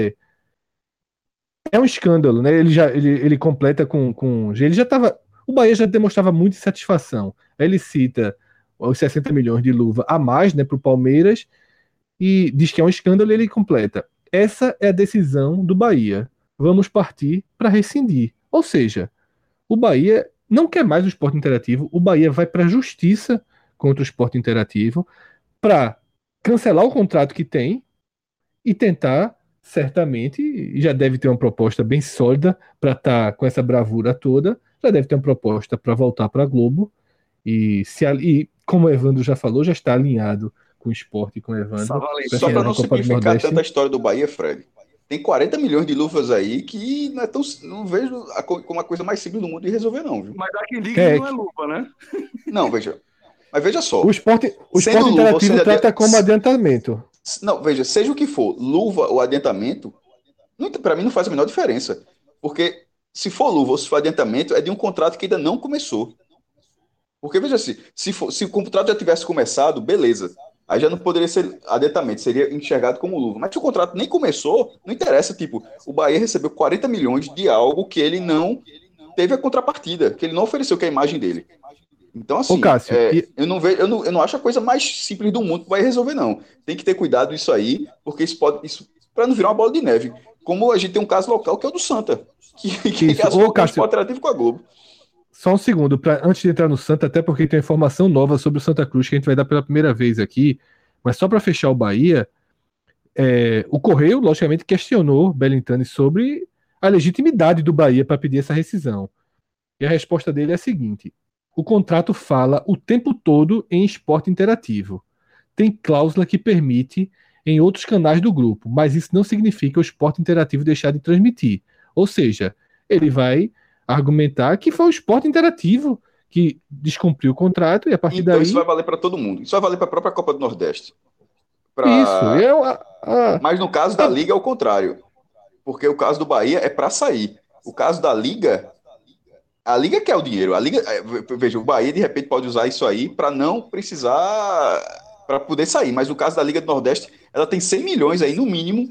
é um escândalo, né? Ele completa com ele já estava, o Bahia já demonstrava muita insatisfação. Aí ele cita os 60 milhões de luva a mais, né, para o Palmeiras, e diz que é um escândalo e ele completa. Essa é a decisão do Bahia. Vamos partir para rescindir. Ou seja, o Bahia não quer mais o esporte interativo, o Bahia vai para a justiça contra o esporte interativo para cancelar o contrato que tem e tentar, certamente, e já deve ter uma proposta bem sólida para estar com essa bravura toda, já deve ter uma proposta para voltar para a Globo e como o Evandro já falou, já está alinhado com o esporte e com o Evandro. Só para não Copa do simplificar Nordeste. tanta história do Bahia, Fred. Tem 40 milhões de luvas aí que não, é tão, não vejo como a coisa mais simples do mundo de resolver, não, viu? Mas há quem diga que não é luva, né? Não, veja. Mas veja só. O esporte luva, interativo trata como adiantamento. Não, veja, seja o que for, luva ou adiantamento, para mim não faz a menor diferença. Porque se for luva ou se for adiantamento, é de um contrato que ainda não começou. Porque, veja assim, se o contrato já tivesse começado, beleza. Aí já não poderia ser adiantamento, seria enxergado como luva. Mas se o contrato nem começou, não interessa. Tipo, o Bahia recebeu 40 milhões de algo que ele não teve a contrapartida, que ele não ofereceu, que é a imagem dele. Então, assim, Ô, Cássio, eu não acho a coisa mais simples do mundo que vai resolver, não. Tem que ter cuidado disso aí, porque isso para não virar uma bola de neve. Como a gente tem um caso local, que é o do Santa, que casou o esporte interativo com a Globo. Só um segundo, antes de entrar no Santa, até porque tem informação nova sobre o Santa Cruz que a gente vai dar pela primeira vez aqui, mas só para fechar o Bahia, o Correio, logicamente, questionou Belintani sobre a legitimidade do Bahia para pedir essa rescisão. E a resposta dele é a seguinte: o contrato fala o tempo todo em esporte interativo. Tem cláusula que permite em outros canais do grupo, mas isso não significa o esporte interativo deixar de transmitir. Ou seja, ele vai argumentar que foi o esporte interativo que descumpriu o contrato e a partir então daí... isso vai valer para todo mundo. Isso vai valer para a própria Copa do Nordeste. Isso. Mas no caso da Liga é o contrário. Porque o caso do Bahia é para sair. O caso da Liga... A Liga quer o dinheiro. A Liga, veja, o Bahia de repente pode usar isso aí para não precisar... para poder sair. Mas no caso da Liga do Nordeste, ela tem 100 milhões aí, no mínimo,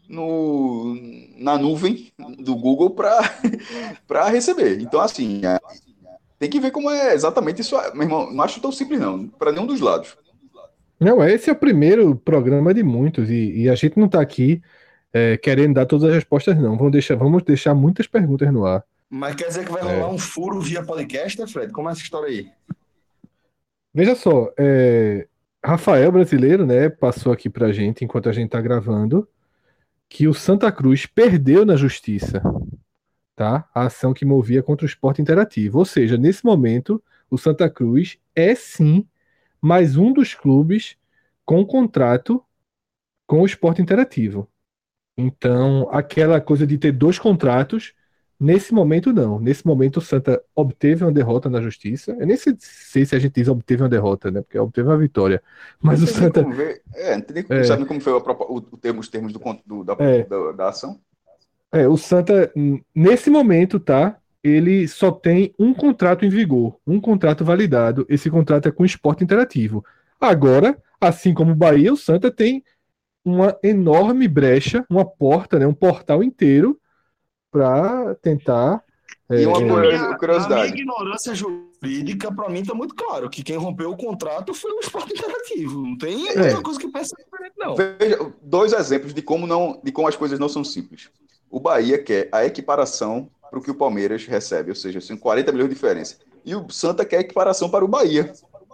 na nuvem do Google para receber. Então, assim, tem que ver como é exatamente isso. Meu irmão, não acho tão simples, não, para nenhum dos lados. Não, esse é o primeiro programa de muitos, e a gente não está aqui querendo dar todas as respostas, não. Vamos deixar muitas perguntas no ar. Mas quer dizer que vai rolar um furo via podcast, né, Fred? Como é essa história aí? Veja só, Rafael Brasileiro, né, passou aqui pra gente, enquanto a gente tá gravando, que o Santa Cruz perdeu na justiça, tá? A ação que movia contra o esporte interativo. Ou seja, nesse momento, o Santa Cruz é sim mais um dos clubes com contrato com o esporte interativo. Então, aquela coisa de ter dois contratos, nesse momento não. Nesse momento o Santa obteve uma derrota na justiça. Eu nem sei se a gente diz obteve uma derrota, né? Porque obteve uma vitória. Mas o Santa... Sabe como foi os termos da ação? O Santa, nesse momento, tá? Ele só tem um contrato em vigor, um contrato validado. Esse contrato é com o esporte interativo. Agora, assim como o Bahia, o Santa tem uma enorme brecha, uma porta, né, um portal inteiro para tentar... E uma curiosidade. Na minha ignorância jurídica, para mim está muito claro que quem rompeu o contrato foi o esporte interativo. Não tem outra coisa que pensa diferente, não. Veja, 2 exemplos de como as coisas não são simples. O Bahia quer a equiparação para o que o Palmeiras recebe, ou seja, são 40 milhões de diferença. E o Santa quer a equiparação para o Bahia,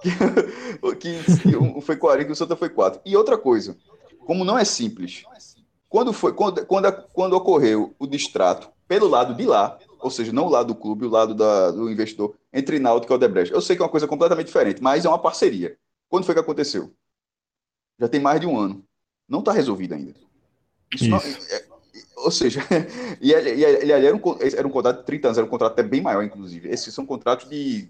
que foi 40 e o Santa foi 4. E outra coisa, como não é simples, quando ocorreu o distrato pelo lado de lá, ou seja, não o lado do clube, o lado do investidor, entre Náutico e Odebrecht. Eu sei que é uma coisa completamente diferente, mas é uma parceria. Quando foi que aconteceu? Já tem mais de um ano. Não está resolvido ainda. Isso. Não, ou seja, ele era um contrato de 30 anos, era um contrato até bem maior, inclusive. Esses são contratos de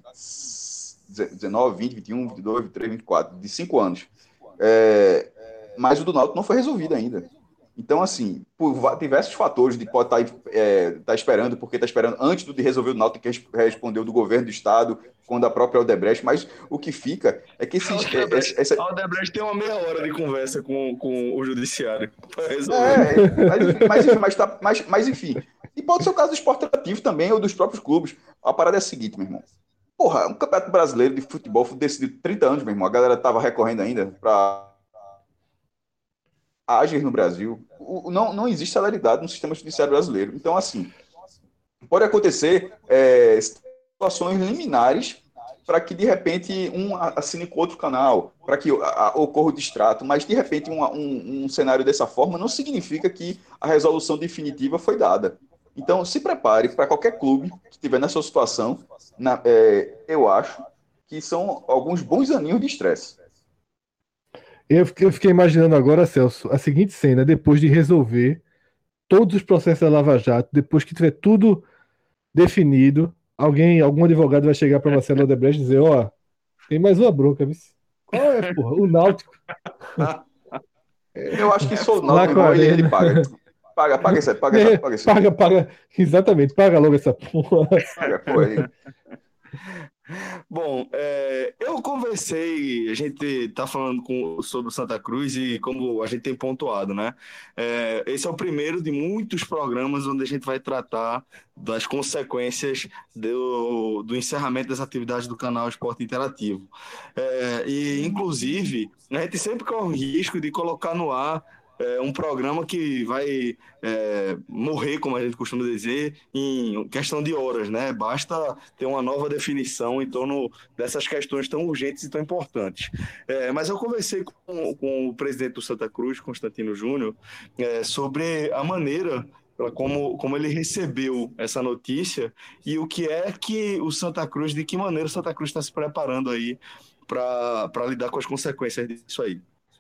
19, 20, 21, 22, 23, 24, de 5 anos. Mas o do Náutico não foi resolvido ainda. Então, assim, por diversos fatores de pode estar esperando, porque está esperando antes de resolver o Náutico, que respondeu do governo do estado, quando a própria Odebrecht, mas o que fica é que a Odebrecht tem uma meia hora de conversa com o judiciário para resolver. Mas enfim, e pode ser o caso do esporte ativo também, ou dos próprios clubes. A parada é a seguinte, meu irmão. Porra, um campeonato brasileiro de futebol foi decidido 30 anos, meu irmão. A galera tava recorrendo ainda para agir no Brasil. Não existe celeridade no sistema judiciário brasileiro. Então, assim, pode acontecer situações liminares para que, de repente, um assine com outro canal, para que ocorra o distrato, mas, de repente, um cenário dessa forma não significa que a resolução definitiva foi dada. Então, se prepare para qualquer clube que estiver nessa situação, eu acho que são alguns bons aninhos de estresse. Eu fiquei imaginando agora, Celso, a seguinte cena, depois de resolver todos os processos da Lava Jato, depois que tiver tudo definido, algum advogado vai chegar para Marcelo Odebrecht e dizer, ó, tem mais uma bronca, viu? Qual é, porra? O Náutico. Eu acho que sou o Lá Náutico, com a meu irmão, ele arena. paga. Paga isso aí, paga essa, paga isso aí. Paga, exatamente, paga logo essa porra. Paga, pô, aí. Bom, eu conversei, a gente está falando sobre o Santa Cruz e como a gente tem pontuado, né? Esse é o primeiro de muitos programas onde a gente vai tratar das consequências do encerramento das atividades do canal Esporte Interativo. Inclusive, a gente sempre corre o risco de colocar no ar um programa que vai morrer, como a gente costuma dizer, em questão de horas, né? Basta ter uma nova definição em torno dessas questões tão urgentes e tão importantes. Mas eu conversei com o presidente do Santa Cruz, Constantino Júnior, sobre a maneira como ele recebeu essa notícia e o que é que o Santa Cruz, de que maneira o Santa Cruz está se preparando aí para lidar com as consequências disso aí.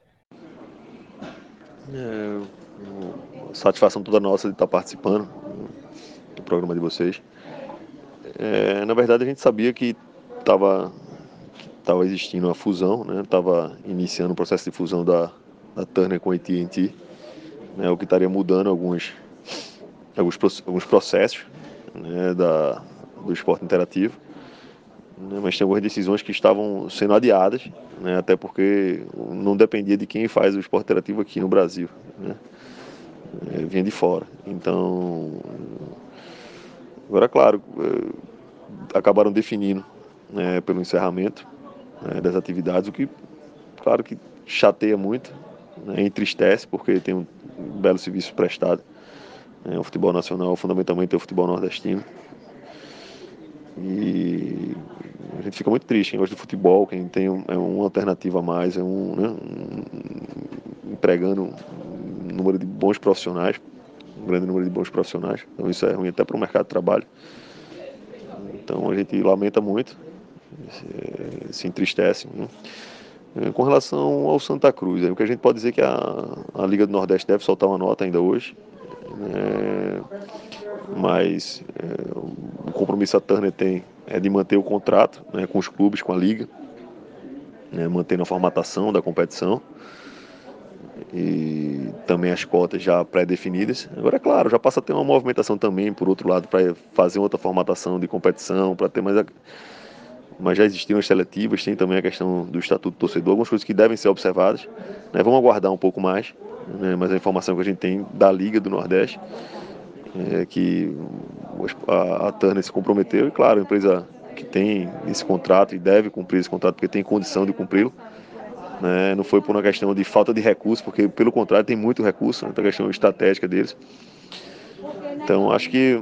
Satisfação toda nossa de estar participando do programa de vocês. Na verdade, a gente sabia que estava existindo uma fusão, né? Estava iniciando o processo de fusão da Turner com a AT&T, né? O que estaria mudando alguns processos, né? Do esporte interativo, né? Mas tem algumas decisões que estavam sendo adiadas, né? Até porque não dependia de quem faz o esporte interativo aqui no Brasil, né? Vinha de fora. Então, agora, claro, acabaram definindo, né, pelo encerramento, né, das atividades, o que, claro, que chateia muito, né, entristece, porque tem um belo serviço prestado. O futebol nacional, fundamentalmente, é o futebol nordestino. E a gente fica muito triste. Quem gosta de futebol, quem tem uma alternativa a mais, empregando um número de bons profissionais, um grande número de bons profissionais. Então isso é ruim até para o mercado de trabalho. Então a gente lamenta muito, se entristece, né? Com relação ao Santa Cruz, o que a gente pode dizer é que a Liga do Nordeste deve soltar uma nota ainda hoje, né? Mas o compromisso a Turner tem é de manter o contrato, né, com os clubes, com a Liga, né, mantendo a formatação da competição e também as cotas já pré-definidas. Agora, é claro, já passa a ter uma movimentação também, por outro lado, para fazer outra formatação de competição, para ter mais... Mas já existiram as seletivas, tem também a questão do Estatuto do Torcedor, algumas coisas que devem ser observadas, né? Vamos aguardar um pouco mais, né? Mas a informação que a gente tem da Liga do Nordeste é que a Turner se comprometeu, e claro, a empresa que tem esse contrato e deve cumprir esse contrato porque tem condição de cumpri-lo, né? Não foi por uma questão de falta de recurso, porque pelo contrário tem muito recurso, né? Tem a questão estratégica deles. Então acho que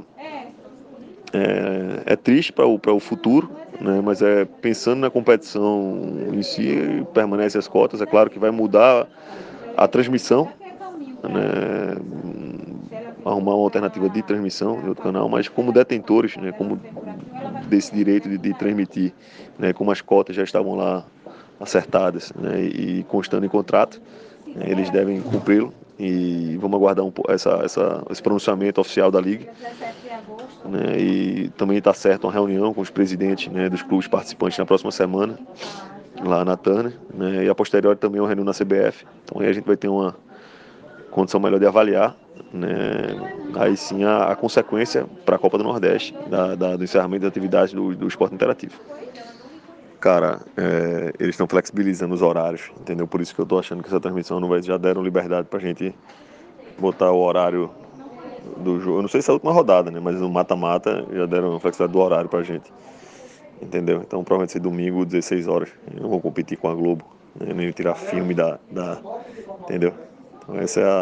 é triste para o futuro, né? Mas pensando na competição em si, permanece as cotas, é claro que vai mudar a transmissão, né? Arrumar uma alternativa de transmissão em outro canal, mas como detentores, né? Como desse direito de transmitir, né? Como as cotas já estavam lá acertadas, né? E constando em contrato, né? Eles devem cumpri-lo. E vamos aguardar esse pronunciamento oficial da Liga, né? E também está certo uma reunião com os presidentes, né, dos clubes participantes na próxima semana, lá na Turner, né? E a posteriori também uma reunião na CBF. Então aí a gente vai ter uma condição melhor de avaliar, né, aí sim a consequência para a Copa do Nordeste, do encerramento das atividades do esporte interativo. Cara, eles estão flexibilizando os horários, entendeu? Por isso que eu tô achando que essa transmissão não vai, já deram liberdade pra gente botar o horário do jogo. Eu não sei se é a última rodada, né? Mas no mata-mata já deram flexibilidade do horário pra gente. entendeu? Então provavelmente ser domingo, 16 horas. Eu não vou competir com a Globo, né? Nem tirar filme entendeu? Então essa é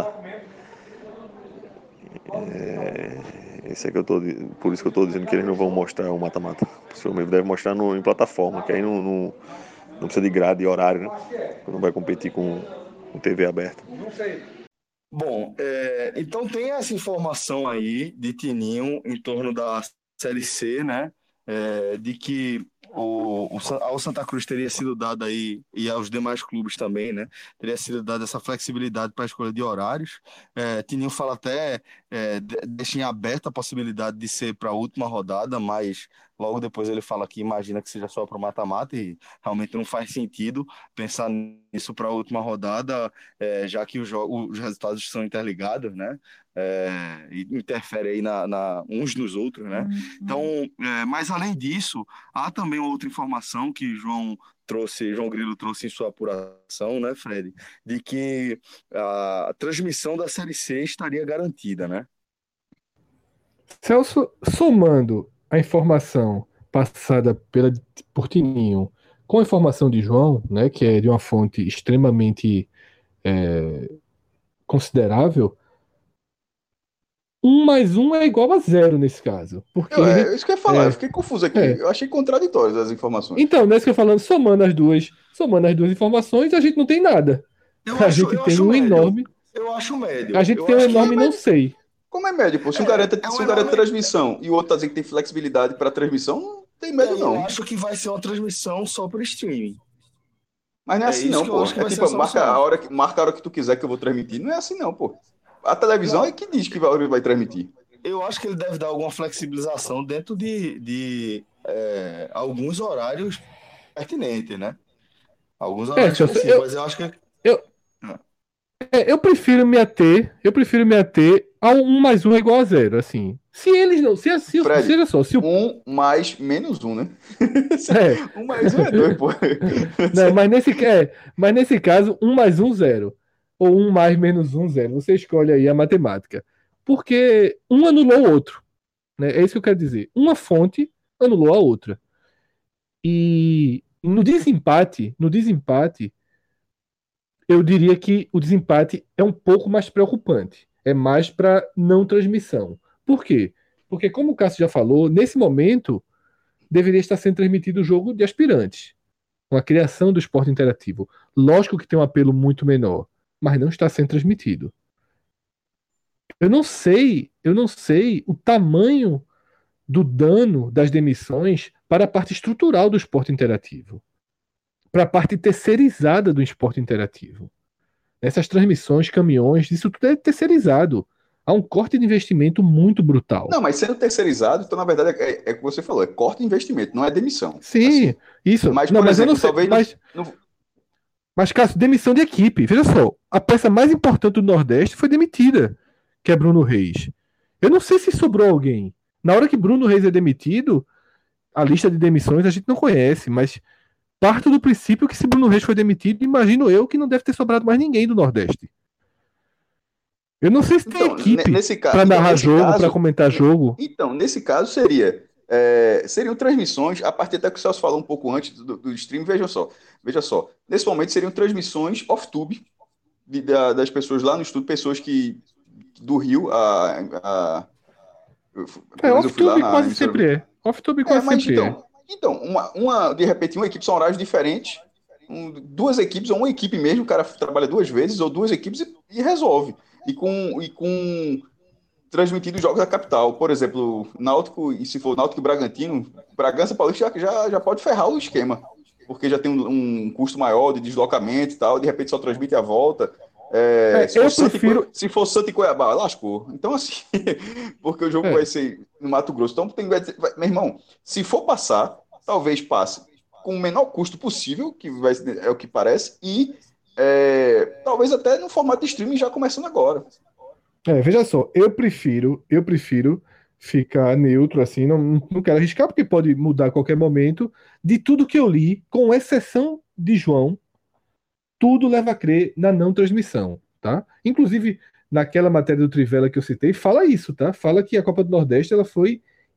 esse é que eu tô, por isso que eu tô dizendo que eles não vão mostrar o mata-mata. Possivelmente deve mostrar em plataforma, que aí não precisa de grade e horário, né? Não vai competir com TV aberta. Bom, então tem essa informação aí de Tininho em torno da Série C, né? De que ao Santa Cruz teria sido dado aí, e aos demais clubes também, né? Teria sido dada essa flexibilidade para a escolha de horários. Tininho fala até, deixa em aberta a possibilidade de ser para a última rodada, mas logo depois ele fala que imagina que seja só para o mata-mata, e realmente não faz sentido pensar nisso para a última rodada, já que os resultados são interligados, né? E interfere aí uns nos outros, né? Então, mas além disso, há também outra informação que João Grilo trouxe em sua apuração, né, Fred? De que a transmissão da Série C estaria garantida, né? Celso, somando a informação passada por Tininho com a informação de João, né, que é de uma fonte extremamente considerável, 1 mais 1 é igual a 0 nesse caso. Porque. Isso que eu ia falar, eu é, fiquei confuso aqui. é. Eu achei contraditórias as informações. Então, né, isso que eu falando, somando as duas informações, a gente não tem nada. A gente Eu tem acho um médio. enorme. Eu acho A médio. gente Eu tem um acho que enorme não sei. Como é médio, pô? Se é se um um garante enorme. transmissão e o outro tá dizendo que tem flexibilidade para transmissão, não tem E médio, aí eu não. acho que vai ser uma transmissão só por streaming. Mas não é É assim, isso não, que eu pô. acho que É vai ser tipo, a solução. marca a hora que tu quiser que eu vou transmitir. Não é assim, não, pô. A televisão é Não, que diz que vai transmitir. eu acho que ele deve dar alguma flexibilização dentro de alguns horários pertinentes, né? Alguns horários Celso, específicos, mas eu acho que. eu, eu prefiro me ater ao 1 mais 1 é igual a 0, assim. Se eles não, Fred, seja só, se o, um mais menos um, né? é, Um mais um é dois, pô. não, mas nesse caso, 1 mais 1, 0. Ou 1 mais menos 1, 0. Você escolhe aí a matemática. Porque um anulou o outro, né? É isso que eu quero dizer. Uma fonte anulou a outra. E no desempate, eu diria que o desempate é um pouco mais preocupante. É mais para não transmissão. Por quê? Porque, como o Cássio já falou, nesse momento deveria estar sendo transmitido o jogo de aspirantes, com a criação do esporte interativo. Lógico que tem um apelo muito menor, mas não está sendo transmitido. Eu não sei o tamanho do dano das demissões para a parte estrutural do esporte interativo, para a parte terceirizada do esporte interativo. Essas transmissões, caminhões, isso tudo é terceirizado. Há um corte de investimento muito brutal. Não, mas sendo terceirizado, então na verdade é o que você falou, é corte de investimento, não é demissão. Sim, Assim. isso. Mas, Não, por mas eu não exemplo, sei. talvez Mas, Cássio, demissão de equipe. Veja só, a peça mais importante do Nordeste foi demitida, que é Bruno Reis. Eu não sei se sobrou alguém. Na hora que Bruno Reis é demitido, a lista de demissões a gente não conhece, mas parto do princípio que se Bruno Reis foi demitido, imagino eu que não deve ter sobrado mais ninguém do Nordeste. Eu não sei se tem Então, equipe para narrar jogo, para comentar jogo. nesse caso seriam transmissões, a partir até que o Celso falou um pouco antes do stream, veja só, nesse momento seriam transmissões off-tube das pessoas lá no estúdio, pessoas que do Rio, pelo menos eu fui lá Off-tube na quase emissora. sempre é. Off-tube quase Mas sempre é. então de repente uma equipe são horários diferentes, duas equipes ou uma equipe mesmo, o cara trabalha duas vezes ou duas equipes e resolve. E com transmitindo jogos da capital. Por exemplo, Náutico, e se for Náutico e Bragantino, Bragança Paulista já pode ferrar o esquema, porque já tem um custo maior de deslocamento e tal, de repente só transmite a volta. Eu prefiro. Se for Santa e Cuiabá, lascou. Então, assim, porque o jogo vai É, ser no Mato Grosso. Então, meu irmão, se for passar, talvez passe com o menor custo possível, é o que parece, e talvez até no formato de streaming já começando agora. veja só, eu prefiro ficar neutro assim, não quero arriscar porque pode mudar a qualquer momento. De tudo que eu li, com exceção de João, tudo leva a crer na não transmissão, tá? Inclusive, naquela matéria do Trivela que eu citei, fala isso, tá? Fala que a Copa do Nordeste ela foi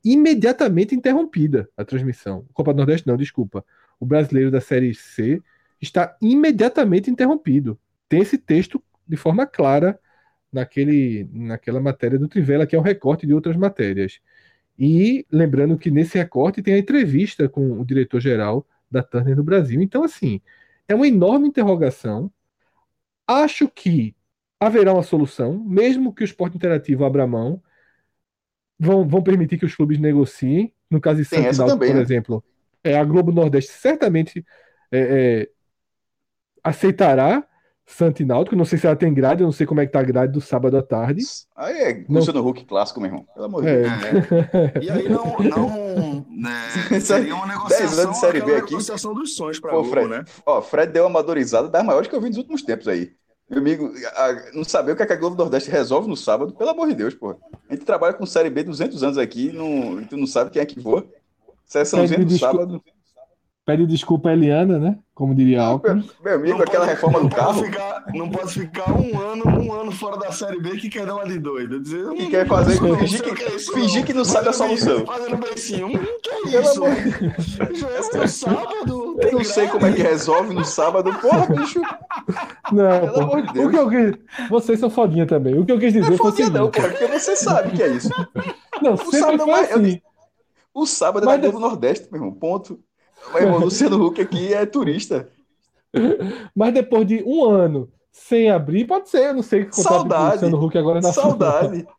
imediatamente interrompida a transmissão. Copa do Nordeste não, desculpa. O brasileiro da Série C está imediatamente interrompido. Tem esse texto de forma clara naquela matéria do Trivela, que é um recorte de outras matérias. E lembrando que nesse recorte tem a entrevista com o diretor-geral da Turner no Brasil. Então, assim, é uma enorme interrogação. Acho que haverá uma solução, mesmo que o Esporte Interativo abra mão, vão permitir que os clubes negociem. No caso de Tem Santa e essa Náutico, também, por né? exemplo, a Globo Nordeste certamente é, aceitará Santa e Náutico. Não sei se ela tem grade, eu não sei como é que tá a grade do sábado à tarde. Aí é Não, Luciano Huck clássico, meu irmão. Pelo amor de é, Deus. É. E aí não, né, seria uma 10 anos de negociação, Série B aquela aqui. negociação dos sonhos para a Pô, Globo, Fred, né? ó, Fred deu uma amadorizada das maiores que eu vi nos últimos tempos aí. Meu amigo, não saber o que a Globo Nordeste resolve no sábado, pelo amor de Deus, pô. A gente trabalha com Série B 200 anos aqui e tu não sabe quem é que voa. Sessãozinha pede, no descu- sábado. pede desculpa a Eliana, né? Como diria Não, Alckmin. meu amigo, Não aquela pode, reforma do carro não pode ficar um ano fora da Série B que quer dar uma de doido. Dizer, que não quer quero fazer, isso não, não sei o que é isso fingir não. que não sabe a solução. Fazendo beicinho, que é Pelo isso? amor de Já é Deus. um sábado, Eu tem não sei como é que grade. resolve no sábado. Porra, bicho, Não, pelo pô. amor de O que Deus. eu quis... Vocês são fodinha também. O que eu quis Não é dizer foi o fodinha não, seguinte. porra, porque você sabe que é isso. Não, O sempre sábado é foi mais. assim. O sábado é da Mas, Globo Nordeste, meu irmão. Ponto. Meu irmão, Luciano Huck aqui é turista. mas depois de um ano sem abrir, pode ser. Eu não sei que contrato do Luciano Saudade. Huck agora na Fórmula. Saudade.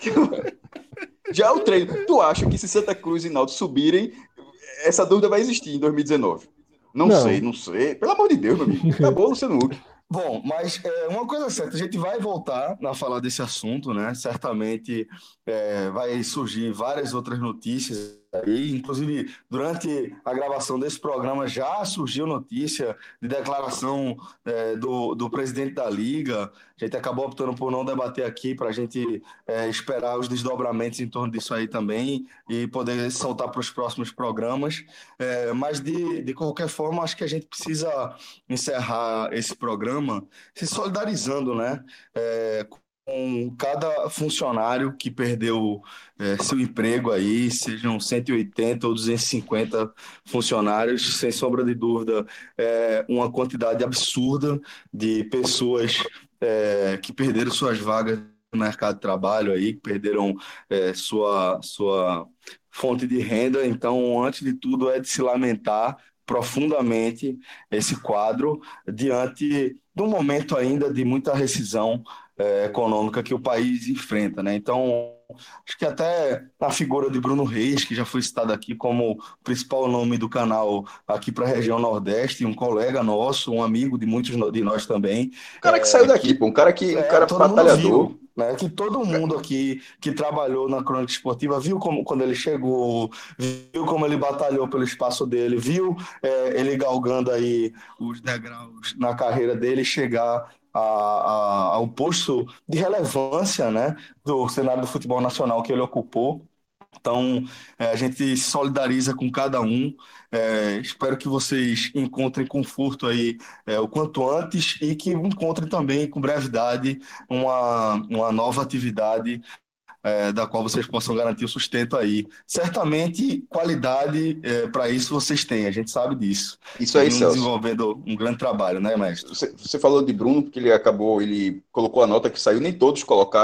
Já o treino. Tu acha que se Santa Cruz e Náutico subirem, essa dúvida vai existir em 2019? Não sei, Não. não sei. Pelo amor de Deus, meu amigo. Acabou o Luciano Huck. Bom, mas uma coisa é certa, a gente vai voltar a falar desse assunto, né? Certamente vai surgir várias outras notícias aí, inclusive durante a gravação desse programa já surgiu notícia de declaração do presidente da Liga. A gente acabou optando por não debater aqui para a gente esperar os desdobramentos em torno disso aí também e poder soltar para os próximos programas. Mas de qualquer forma, acho que a gente precisa encerrar esse programa se solidarizando, né? Com cada funcionário que perdeu seu emprego aí, sejam 180 ou 250 funcionários, sem sombra de dúvida, uma quantidade absurda de pessoas que perderam suas vagas no mercado de trabalho aí, que perderam sua fonte de renda. Então, antes de tudo, é de se lamentar profundamente esse quadro diante de um momento ainda de muita rescisão econômica que o país enfrenta, né? Então, acho que até a figura de Bruno Reis, que já foi citado aqui como principal nome do canal aqui para a região Nordeste, um colega nosso, um amigo de muitos de nós também, Um cara que saiu daqui, que pô. Um cara todo mundo batalhador. viu, né? Que todo mundo aqui que trabalhou na crônica esportiva viu como quando ele chegou, viu como ele batalhou pelo espaço dele, viu ele galgando aí os degraus na carreira dele chegar ao posto de relevância, né, do cenário do futebol nacional que ele ocupou. Então, a gente se solidariza com cada um. Espero que vocês encontrem conforto aí o quanto antes e que encontrem também com brevidade uma nova atividade da qual vocês possam garantir o sustento aí. Certamente, qualidade para isso vocês têm, a gente sabe disso. Isso aí, Vem Celso. desenvolvendo um grande trabalho, né, mestre? Você falou de Bruno, porque ele colocou a nota que saiu, nem todos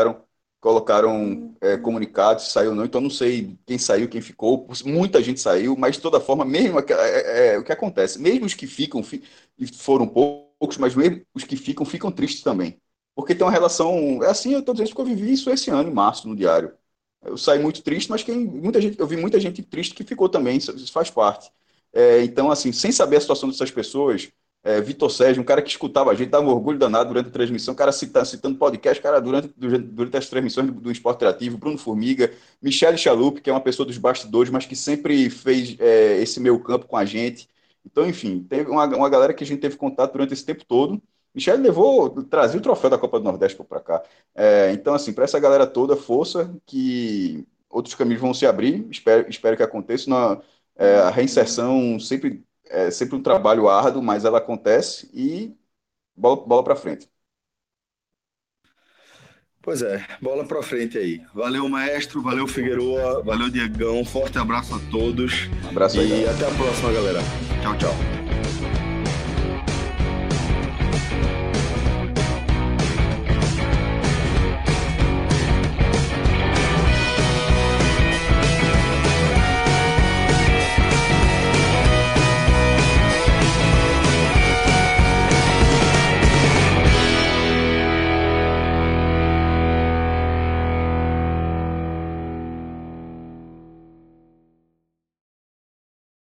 colocaram comunicados, saiu não, então não sei quem saiu, quem ficou, muita gente saiu, mas de toda forma, mesmo o que acontece, mesmo os que ficam, e foram poucos, mas mesmo os que ficam tristes também, porque tem uma relação, é assim, eu estou dizendo que eu vivi isso esse ano, em março, no diário, eu saí muito triste, mas eu vi muita gente triste que ficou também, isso faz parte. Então, assim, sem saber a situação dessas pessoas, Vitor Sérgio, um cara que escutava a gente, dava um orgulho danado durante a transmissão, o cara citando podcast, cara, durante as transmissões do Esporte Interativo, Bruno Formiga, Michele Chalup, que é uma pessoa dos bastidores, mas que sempre fez esse meio campo com a gente. Então, enfim, teve uma galera que a gente teve contato durante esse tempo todo. Michele trazia o troféu da Copa do Nordeste para cá. Então, assim, para essa galera toda, força, que outros caminhos vão se abrir, espero que aconteça. A reinserção sempre um trabalho árduo, mas ela acontece e bola para frente. Pois é, bola pra frente aí. Valeu, maestro, valeu, Figueroa, valeu, Diegão, forte abraço a todos. Um abraço aí, e galera. até a próxima, galera. Tchau, tchau.